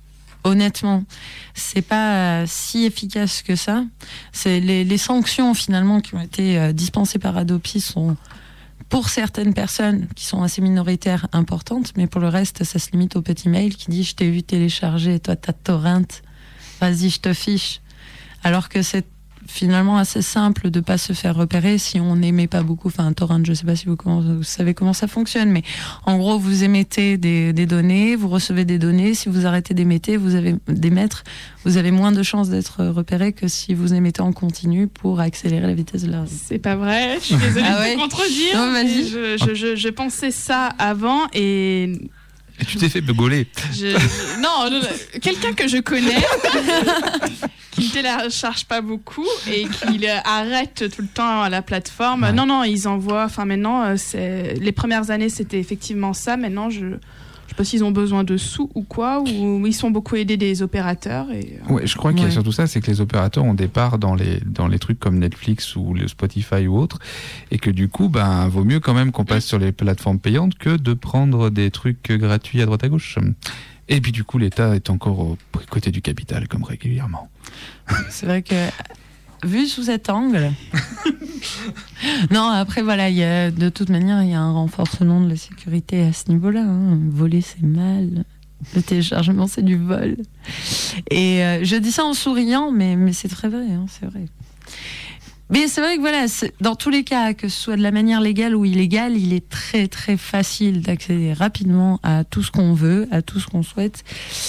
honnêtement, c'est pas si efficace que ça. C'est les sanctions finalement qui ont été dispensées par Adopi sont pour certaines personnes qui sont assez minoritaires importantes, mais pour le reste, ça se limite au petit mail qui dit je t'ai vu télécharger, toi t'as torrent, vas-y je te fiche. Alors que c'est finalement assez simple de pas se faire repérer si on n'émet pas beaucoup. Enfin, un torrent, je sais pas si vous savez comment ça fonctionne, mais en gros, vous émettez des données, vous recevez des données. Si vous arrêtez d'émettre, vous avez moins de chances d'être repéré que si vous émettez en continu pour accélérer la vitesse de la rue. C'est pas vrai, je suis désolée de te contredire. Non, vas-y. Je pensais ça avant et tu t'es fait gauler. Non, quelqu'un que je connais qui ne télécharge pas beaucoup et qui arrête tout le temps à la plateforme. Ouais. Non, ils envoient. Enfin, maintenant, les premières années, c'était effectivement ça. Maintenant, je sais pas s'ils ont besoin de sous ou quoi, ou ils sont beaucoup aidés des opérateurs. Ouais, je crois qu'il y a surtout ça, c'est que les opérateurs ont des parts dans les trucs comme Netflix ou le Spotify ou autre, et que du coup, vaut mieux quand même qu'on passe sur les plateformes payantes que de prendre des trucs gratuits à droite à gauche. Et puis du coup, l'État est encore au côté du capital, comme régulièrement. C'est vrai que, vu sous cet angle... Non, après, voilà, de toute manière, il y a un renforcement de la sécurité à ce niveau-là. Voler, c'est mal. Le téléchargement, c'est du vol. Et je dis ça en souriant, mais c'est très vrai, c'est vrai. Mais c'est vrai que voilà, dans tous les cas, que ce soit de la manière légale ou illégale, il est très très facile d'accéder rapidement à tout ce qu'on veut, à tout ce qu'on souhaite.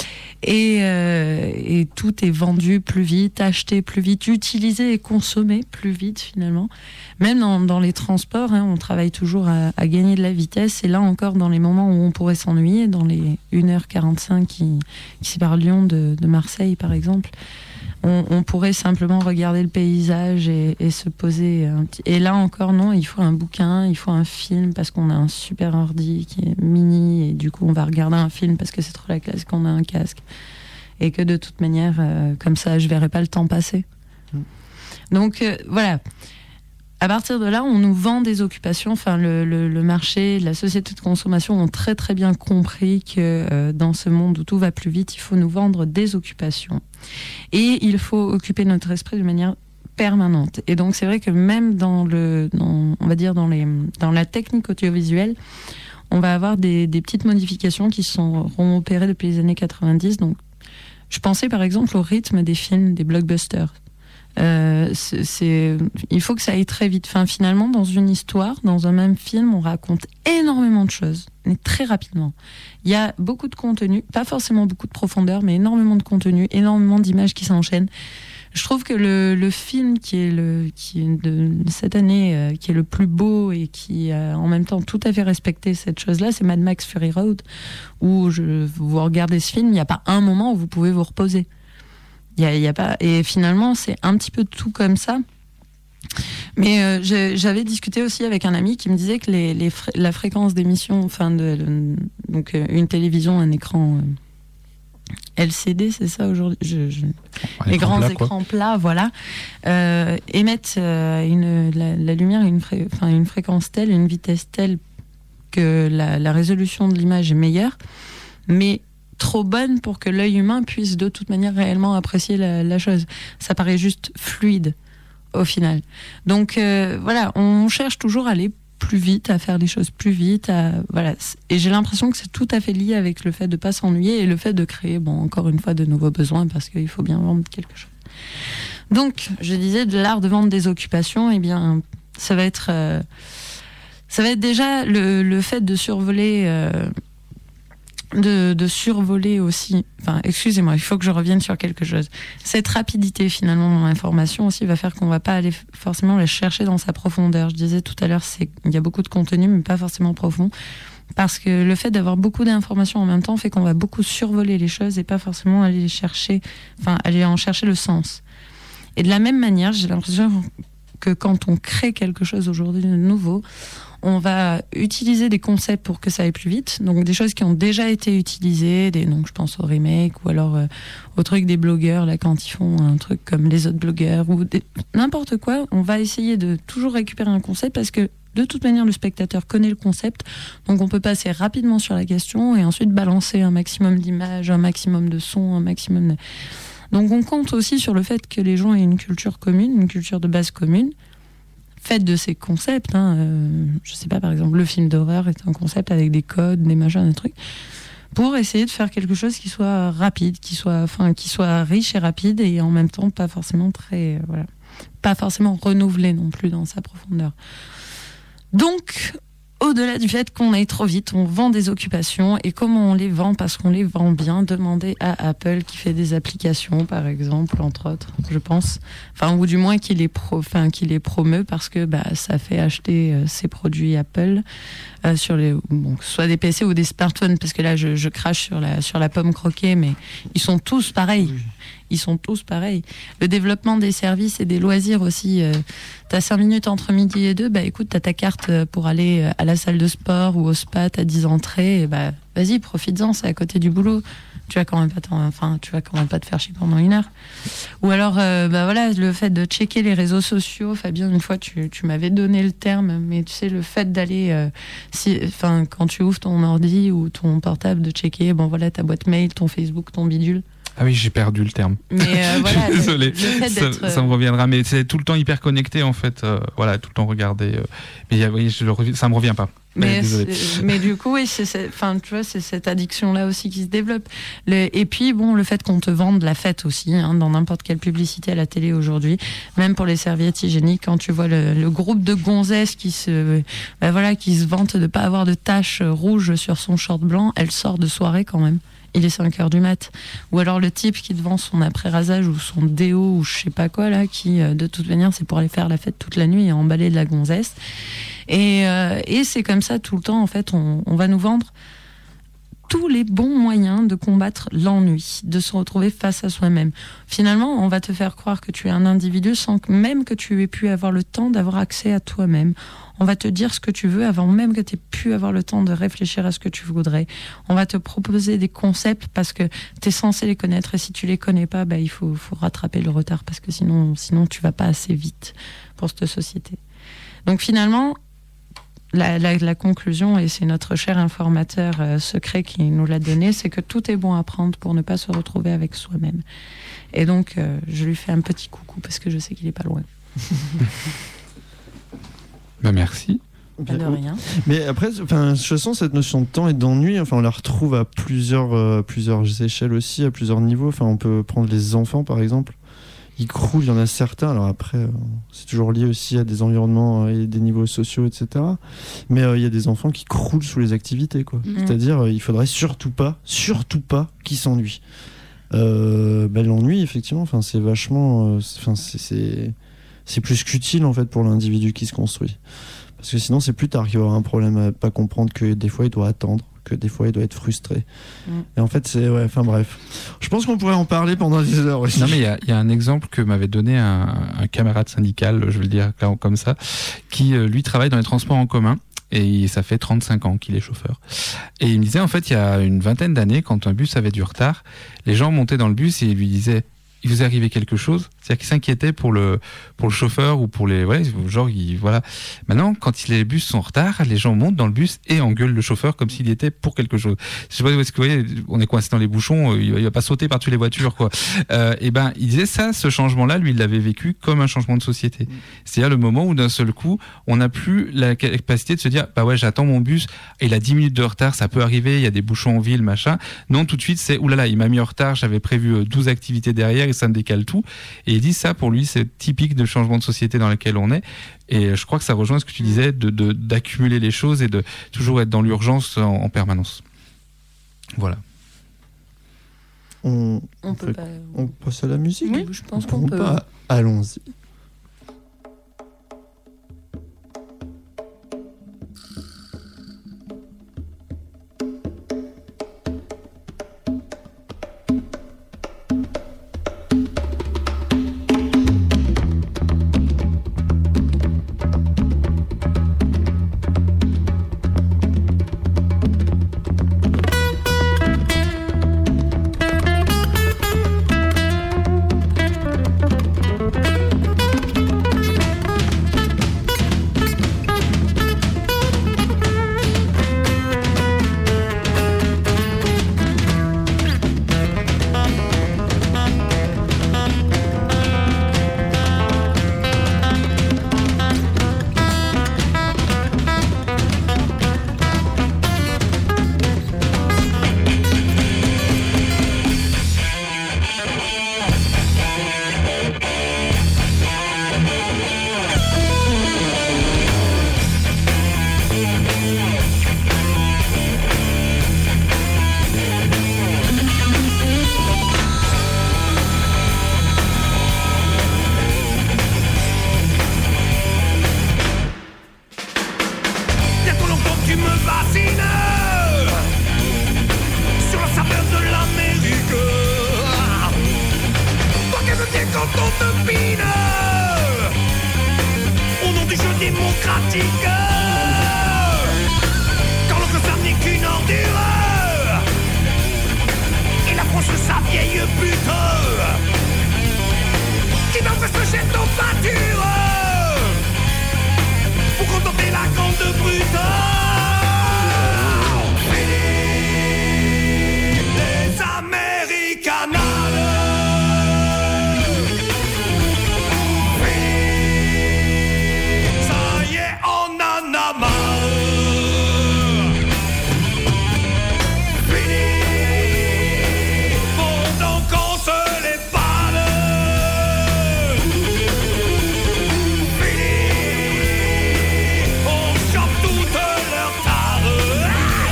Et tout est vendu plus vite, acheté plus vite, utilisé et consommé plus vite finalement. Même dans les transports, on travaille toujours à gagner de la vitesse. Et là encore, dans les moments où on pourrait s'ennuyer, dans les 1h45 qui séparent Lyon de Marseille par exemple, on pourrait simplement regarder le paysage et se poser un petit... Et là encore, non, il faut un bouquin, il faut un film parce qu'on a un super ordi qui est mini et du coup on va regarder un film parce que c'est trop la classe qu'on a un casque et que de toute manière, comme ça, je verrai pas le temps passer. Donc voilà. À partir de là, on nous vend des occupations. Enfin, le marché, la société de consommation ont très très bien compris que dans ce monde où tout va plus vite, il faut nous vendre des occupations. Et il faut occuper notre esprit de manière permanente. Et donc c'est vrai que même dans la technique audiovisuelle, on va avoir des petites modifications qui seront opérées depuis les années 90. Donc, je pensais par exemple au rythme des films, des blockbusters. Il faut que ça aille très vite. Enfin, finalement, dans une histoire, dans un même film, on raconte énormément de choses, mais très rapidement. Il y a beaucoup de contenu, pas forcément beaucoup de profondeur, mais énormément de contenu, énormément d'images qui s'enchaînent. Je trouve que le film qui est de cette année, qui est le plus beau et qui a en même temps tout à fait respecté cette chose-là, c'est Mad Max Fury Road, où vous regardez ce film, il n'y a pas un moment où vous pouvez vous reposer. Y a pas, et finalement, c'est un petit peu tout comme ça. Mais j'avais discuté aussi avec un ami qui me disait que la fréquence d'émission, donc une télévision, un écran LCD, c'est ça aujourd'hui, les grands écrans plats, voilà, émettent la lumière à une fréquence telle, une vitesse telle que la résolution de l'image est meilleure, mais trop bonne pour que l'œil humain puisse de toute manière réellement apprécier la chose. Ça paraît juste fluide au final. Donc voilà, on cherche toujours à aller plus vite, à faire les choses plus vite, voilà. Et j'ai l'impression que c'est tout à fait lié avec le fait de pas s'ennuyer et le fait de créer, encore une fois, de nouveaux besoins parce qu'il faut bien vendre quelque chose. Donc, je disais, de l'art de vendre des occupations, eh bien, ça va être déjà le fait de survoler... De survoler aussi, excusez-moi, il faut que je revienne sur quelque chose. Cette rapidité finalement dans l'information aussi va faire qu'on va pas aller forcément la chercher dans sa profondeur. Je disais tout à l'heure, il y a beaucoup de contenu mais pas forcément profond, parce que le fait d'avoir beaucoup d'informations en même temps fait qu'on va beaucoup survoler les choses et pas forcément aller en chercher le sens. Et de la même manière, j'ai l'impression que quand on crée quelque chose aujourd'hui de nouveau, on va utiliser des concepts pour que ça aille plus vite, donc des choses qui ont déjà été utilisées, donc je pense au remake ou alors au truc des blogueurs là quand ils font un truc comme les autres blogueurs ou n'importe quoi. On va essayer de toujours récupérer un concept parce que De toute manière, le spectateur connaît le concept, donc on peut passer rapidement sur la question et ensuite balancer un maximum d'images, un maximum de sons, un maximum de... Donc on compte aussi sur le fait que les gens aient une culture commune, une culture de base commune, faite de ces concepts. Je sais pas, par exemple, le film d'horreur est un concept avec des codes, des machins, des trucs, pour essayer de faire quelque chose qui soit rapide, qui soit riche et rapide, et en même temps pas forcément pas forcément renouvelé non plus dans sa profondeur. Donc, au-delà du fait qu'on aille trop vite, on vend des occupations, et comment on les vend? Parce qu'on les vend bien. Demandez à Apple qui fait des applications, par exemple, entre autres, je pense. Ou du moins qui les promeut, parce que ça fait acheter ses produits Apple sur que ce soit des PC ou des smartphones, parce que là je crache sur la pomme croquée, mais ils sont tous pareils. Ils sont tous pareils. Le développement des services et des loisirs aussi. T'as 5 minutes entre midi et 2, écoute, t'as ta carte pour aller à la salle de sport ou au spa, t'as 10 entrées, et vas-y, profites-en, c'est à côté du boulot. Tu vas quand même pas te faire chier pendant 1 heure. Ou alors, le fait de checker les réseaux sociaux. Fabien, une fois, tu m'avais donné le terme, mais tu sais, le fait d'aller, quand tu ouvres ton ordi ou ton portable, de checker, ta boîte mail, ton Facebook, ton bidule. Ah oui, j'ai perdu le terme. Mais désolé. Le fait d'être... Ça me reviendra, mais c'est tout le temps hyper connecté en fait. Tout le temps regarder. Mais ça me revient pas. Mais du coup, oui, c'est cette addiction-là aussi qui se développe. Et puis, le fait qu'on te vende la fête aussi, dans n'importe quelle publicité à la télé aujourd'hui, même pour les serviettes hygiéniques, quand tu vois le groupe de gonzesses qui se vante de pas avoir de taches rouges sur son short blanc, elle sort de soirée quand même. Il est 5h du mat. Ou alors le type qui te vend son après-rasage ou son déo ou je sais pas quoi, là, qui, de toute manière, c'est pour aller faire la fête toute la nuit et emballer de la gonzesse. Et c'est comme ça tout le temps, en fait, on va nous vendre tous les bons moyens de combattre l'ennui, de se retrouver face à soi-même. Finalement, on va te faire croire que tu es un individu sans même que tu aies pu avoir le temps d'avoir accès à toi-même. On va te dire ce que tu veux avant même que tu aies pu avoir le temps de réfléchir à ce que tu voudrais. On va te proposer des concepts parce que tu es censé les connaître, et si tu les connais pas, il faut rattraper le retard, parce que sinon tu vas pas assez vite pour cette société. Donc finalement, la conclusion, et c'est notre cher informateur secret qui nous l'a donné, c'est que tout est bon à prendre pour ne pas se retrouver avec soi-même. Et donc, je lui fais un petit coucou parce que je sais qu'il est pas loin. Merci. Pas de rien. Mais après, de toute façon, cette notion de temps et d'ennui, on la retrouve à plusieurs échelles aussi, à plusieurs niveaux. On peut prendre les enfants, par exemple. Ils croulent, il y en a certains. Alors après, c'est toujours lié aussi à des environnements et des niveaux sociaux, etc. Mais il y a des enfants qui croulent sous les activités, quoi. C'est-à-dire, il faudrait surtout pas qu'ils s'ennuient. L'ennui, effectivement, c'est vachement... c'est plus qu'utile, en fait, pour l'individu qui se construit. Parce que sinon, c'est plus tard qu'il va avoir un problème à pas comprendre que des fois, il doit attendre, que des fois, il doit être frustré. Et en fait, bref. Je pense qu'on pourrait en parler pendant des heures aussi. Non, mais il y a un exemple que m'avait donné un camarade syndical, je vais le dire comme ça, qui, lui, travaille dans les transports en commun. Et ça fait 35 ans qu'il est chauffeur. Et il me disait, en fait, il y a une vingtaine d'années, quand un bus avait du retard, les gens montaient dans le bus et lui disaient... Il vous est arrivé quelque chose? C'est-à-dire qu'il s'inquiétait pour le chauffeur ou pour les... voilà. Maintenant, quand les bus sont en retard, les gens montent dans le bus et engueulent le chauffeur comme s'il y était pour quelque chose. Je sais pas où est-ce que vous voyez, on est coincé dans les bouchons, il va pas sauter par-dessus les voitures, quoi. Il disait ça, ce changement-là, lui, il l'avait vécu comme un changement de société. C'est-à-dire le moment où d'un seul coup, on n'a plus la capacité de se dire, j'attends mon bus, il a 10 minutes de retard, ça peut arriver, il y a des bouchons en ville, machin. Non, tout de suite, c'est, oulala, il m'a mis en retard, j'avais prévu 12 activités derrière, et ça me décale tout. Et il dit ça, pour lui, c'est typique de changement de société dans lequel on est. Et je crois que ça rejoint ce que tu disais, d'accumuler les choses et de toujours être dans l'urgence en permanence. Voilà. On passe à la musique? Oui, je pense qu'on peut. Allons-y. fatigue. Quand l'encre ça n'est qu'une ordure. Et la France sa vieille pute qui n'en fait se jette en pâture pour contempler la grande brute. Fini les Américanades. Fini, ça y est, on en a marre. Fini, faut donc qu'on se les parle. Fini, on chope toutes leurs tares.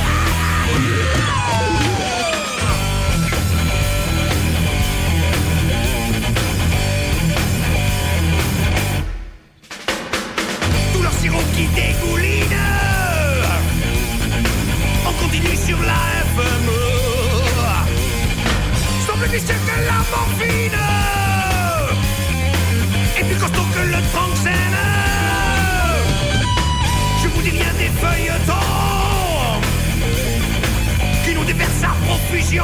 Tout leur sirop qui dégouline. On continue sur la FME. Semble plus cher que la morphine. Et plus costaud que le tranxène. Je vous dis rien des feuilletons qui nous déversent à profusion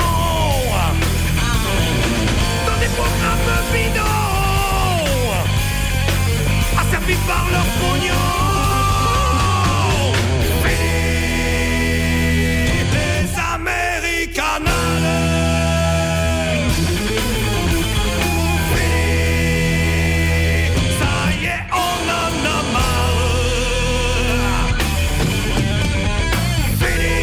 dans des programmes bidons asservis par leur pognon. Fini les Américanades. Fini, ça y est, on en a marre. Fini,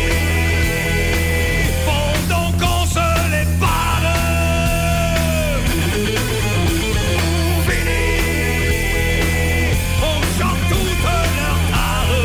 faut donc qu'on se les parle. Fini, on chante toutes leurs tares.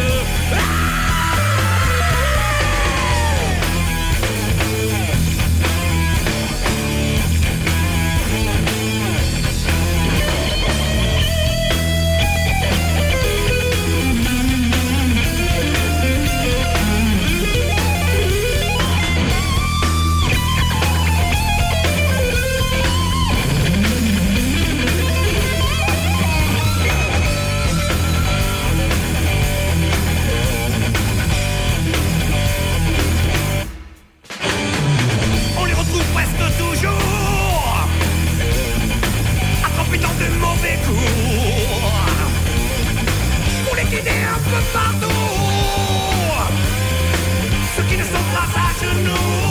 On les retrouve presque toujours attrapés dans de mauvais coups pour les guider un peu partout. Ceux qui ne sont pas à genoux,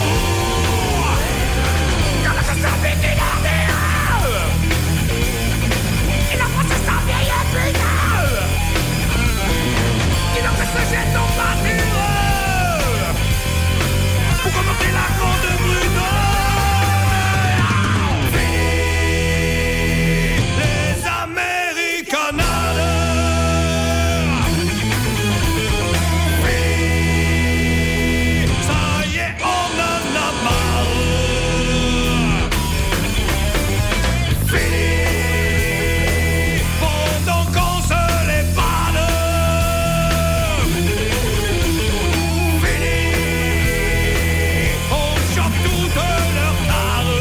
car la classe avec des gardeurs et la France sa vieille pute qui n'en fait se jette en pâture pour commenter la grande brute. Fini les Américanades. Fini, ça y est, on en a marre. Fini, faut donc qu'on se les parle. Fini, on chope toutes leurs tares.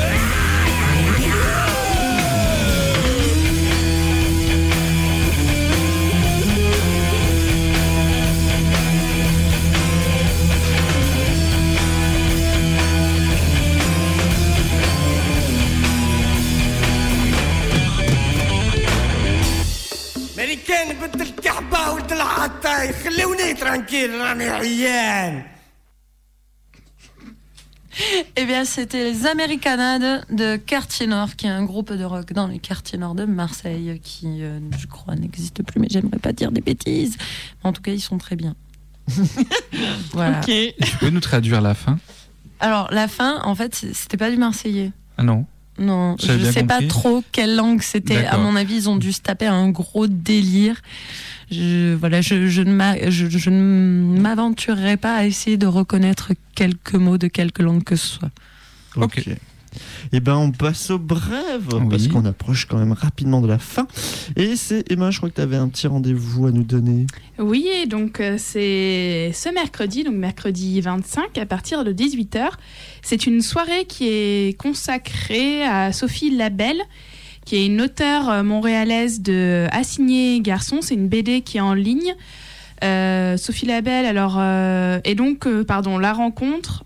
Américaine بنت الكعبة ولد العطاي خلوني ترانكيل راني عيان. Eh bien, c'était les Américanades de Quartier Nord, qui est un groupe de rock dans les quartiers nord de Marseille, qui, je crois, n'existe plus, mais j'aimerais pas dire des bêtises. En tout cas, ils sont très bien. Voilà. Ok. Tu peux nous traduire la fin? Alors, la fin, en fait, c'était pas du marseillais. Ah non. Non, J'avais je bien sais pas compris. trop quelle langue c'était. D'accord. À mon avis, ils ont dû se taper un gros délire. Je ne m'aventurerai pas à essayer de reconnaître quelques mots de quelque langue que ce soit. Ok. Et ben on passe aux brèves parce Oui. qu'on approche quand même rapidement de la fin. Et c'est Emma, je crois que tu avais un petit rendez-vous à nous donner. Oui, et donc c'est ce mercredi, donc mercredi 25 à partir de 18h. C'est une soirée qui est consacrée à Sophie Labelle, qui est une auteure montréalaise de Assigné Garçon. C'est une BD qui est en ligne. Sophie Labelle, la rencontre,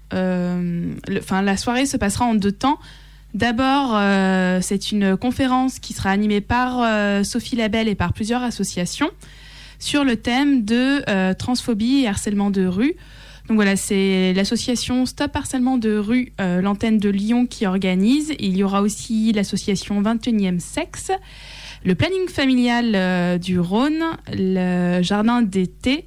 la soirée se passera en 2 temps. D'abord, c'est une conférence qui sera animée par Sophie Labelle et par plusieurs associations sur le thème de transphobie et harcèlement de rue. Donc voilà, c'est l'association Stop Harcèlement de rue, l'antenne de Lyon qui organise. Il y aura aussi l'association 21e Sexe, le planning familial du Rhône, le jardin d'été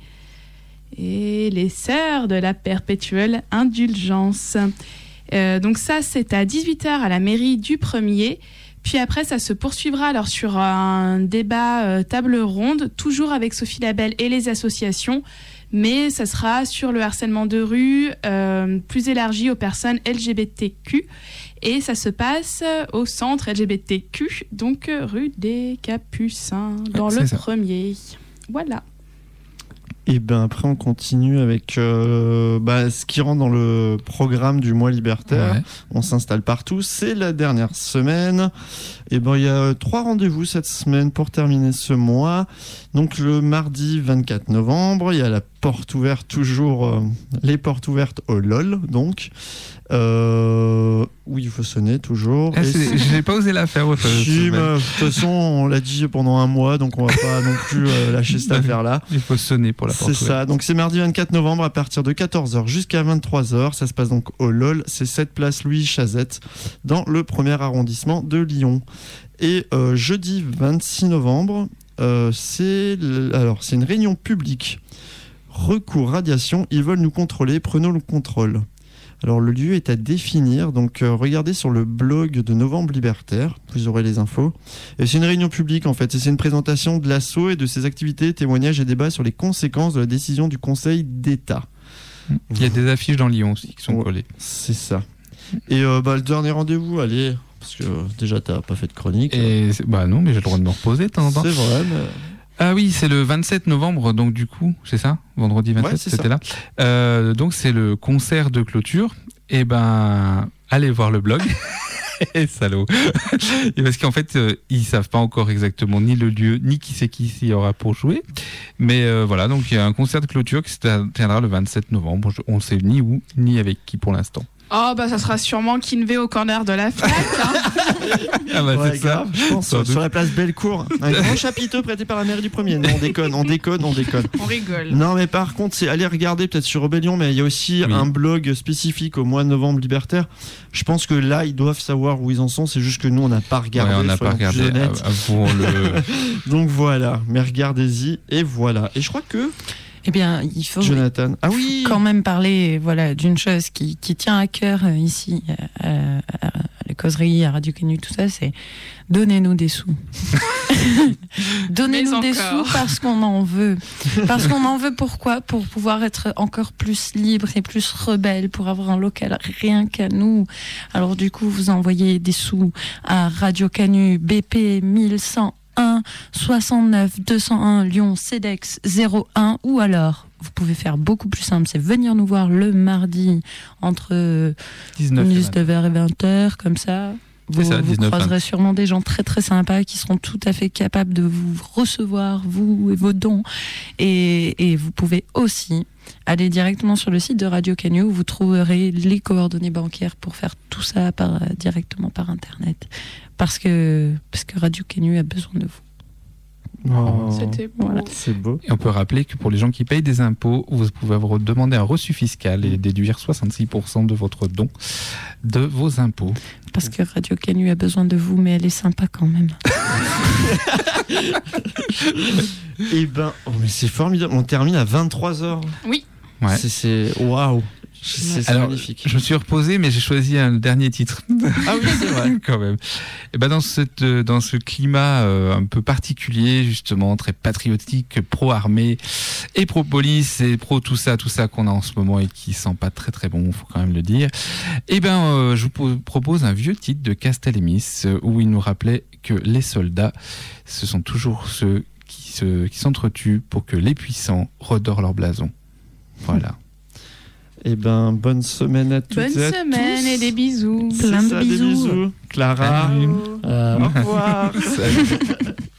et les sœurs de la perpétuelle indulgence. Donc ça, c'est à 18h à la mairie du 1er. Puis après, ça se poursuivra alors sur un débat table ronde, toujours avec Sophie Labelle et les associations, mais ça sera sur le harcèlement de rue, plus élargi aux personnes LGBTQ. Et ça se passe au centre LGBTQ, donc rue des Capucins, dans le 1er. Voilà. Et ben après on continue avec ce qui rentre dans le programme du mois libertaire. Ouais. On s'installe partout, c'est la dernière semaine. Et ben il y a 3 rendez-vous cette semaine pour terminer ce mois. Donc le mardi 24 novembre, il y a la porte ouverte, toujours les portes ouvertes au LOL, donc oui, il faut sonner toujours. J'ai pas osé la faire. De toute façon, on l'a dit pendant un mois, donc on va pas non plus lâcher cette affaire-là. Il faut sonner pour la porte ouverte. C'est ça. Donc c'est mardi 24 novembre à partir de 14h jusqu'à 23h. Ça se passe donc au LOL. C'est 7 place Louis Chazette dans le 1er arrondissement de Lyon. Et jeudi 26 novembre, c'est une réunion publique. Recours radiation, ils veulent nous contrôler, prenons le contrôle. Alors le lieu est à définir, donc regardez sur le blog de Novembre Libertaire, vous aurez les infos. Et c'est une réunion publique en fait, et c'est une présentation de l'ASSO et de ses activités, témoignages et débats sur les conséquences de la décision du Conseil d'État. Il y a des affiches dans Lyon aussi qui sont collées. C'est ça. Et le dernier rendez-vous, allez, parce que déjà t'as pas fait de chronique. Non, mais j'ai le droit de me reposer de temps en temps. C'est vrai, mais... Ah oui, c'est le 27 novembre, donc du coup, c'est ça ? Vendredi 27, c'était ça. Là. Donc c'est le concert de clôture. Et allez voir le blog. Salaud. Et parce qu'en fait, ils savent pas encore exactement ni le lieu, ni qui c'est qui s'y aura pour jouer. Mais voilà, donc il y a un concert de clôture qui se tiendra le 27 novembre. On ne sait ni où, ni avec qui pour l'instant. Oh, ça sera sûrement Kinvé au corner de la FNAC. C'est ça. Je pense sur la place Bellecour. Un grand chapiteau prêté par la mairie du 1er. Non, on déconne. On rigole. Non, mais par contre, c'est aller regarder peut-être sur Rebellion, mais il y a aussi un blog spécifique au mois de novembre libertaire. Je pense que là, ils doivent savoir où ils en sont. C'est juste que nous, on n'a pas regardé. Ouais, on n'a pas regardé. Donc voilà. Mais regardez-y. Et voilà. Et je crois que... Eh bien, il faut Jonathan. Quand même parler d'une chose qui tient à cœur ici, à la causerie, à Radio Canu, tout ça, c'est donnez-nous des sous. Donnez-nous des sous parce qu'on en veut. Parce qu'on en veut pourquoi ? Pour pouvoir être encore plus libre et plus rebelle, pour avoir un local rien qu'à nous. Alors du coup, vous envoyez des sous à Radio Canu, BP 1100. 1 69 201 Lyon CEDEX 01, ou alors vous pouvez faire beaucoup plus simple, c'est venir nous voir le mardi entre 19h et 20h, comme ça. Vous croiserez sûrement des gens très très sympas qui seront tout à fait capables de vous recevoir, vous et vos dons. Et vous pouvez aussi aller directement sur le site de Radio Canu où vous trouverez les coordonnées bancaires pour faire tout ça directement par Internet. Parce que Radio Canu a besoin de vous. C'était beau. Voilà. C'est beau. Et on peut rappeler que pour les gens qui payent des impôts, vous pouvez demander un reçu fiscal et déduire 66% de votre don de vos impôts. Parce que Radio Canu a besoin de vous, mais elle est sympa quand même. Mais c'est formidable. On termine à 23h. Oui. Ouais. C'est waouh. C'est magnifique. Je me suis reposé, mais j'ai choisi un dernier titre. Ah oui, c'est vrai. Quand même. Et dans ce climat un peu particulier, justement, très patriotique, pro-armée et pro-police et pro-tout ça qu'on a en ce moment et qui sent pas très très bon, faut quand même le dire. Je vous propose un vieux titre de Castellémis où il nous rappelait que les soldats, ce sont toujours ceux qui s'entretuent pour que les puissants redorent leur blason. Voilà. Et bonne semaine à toutes Bonne et à semaine tous. et des bisous. C'est Plein de ça, des bisous. bisous. Clara, Salut. au revoir. Salut.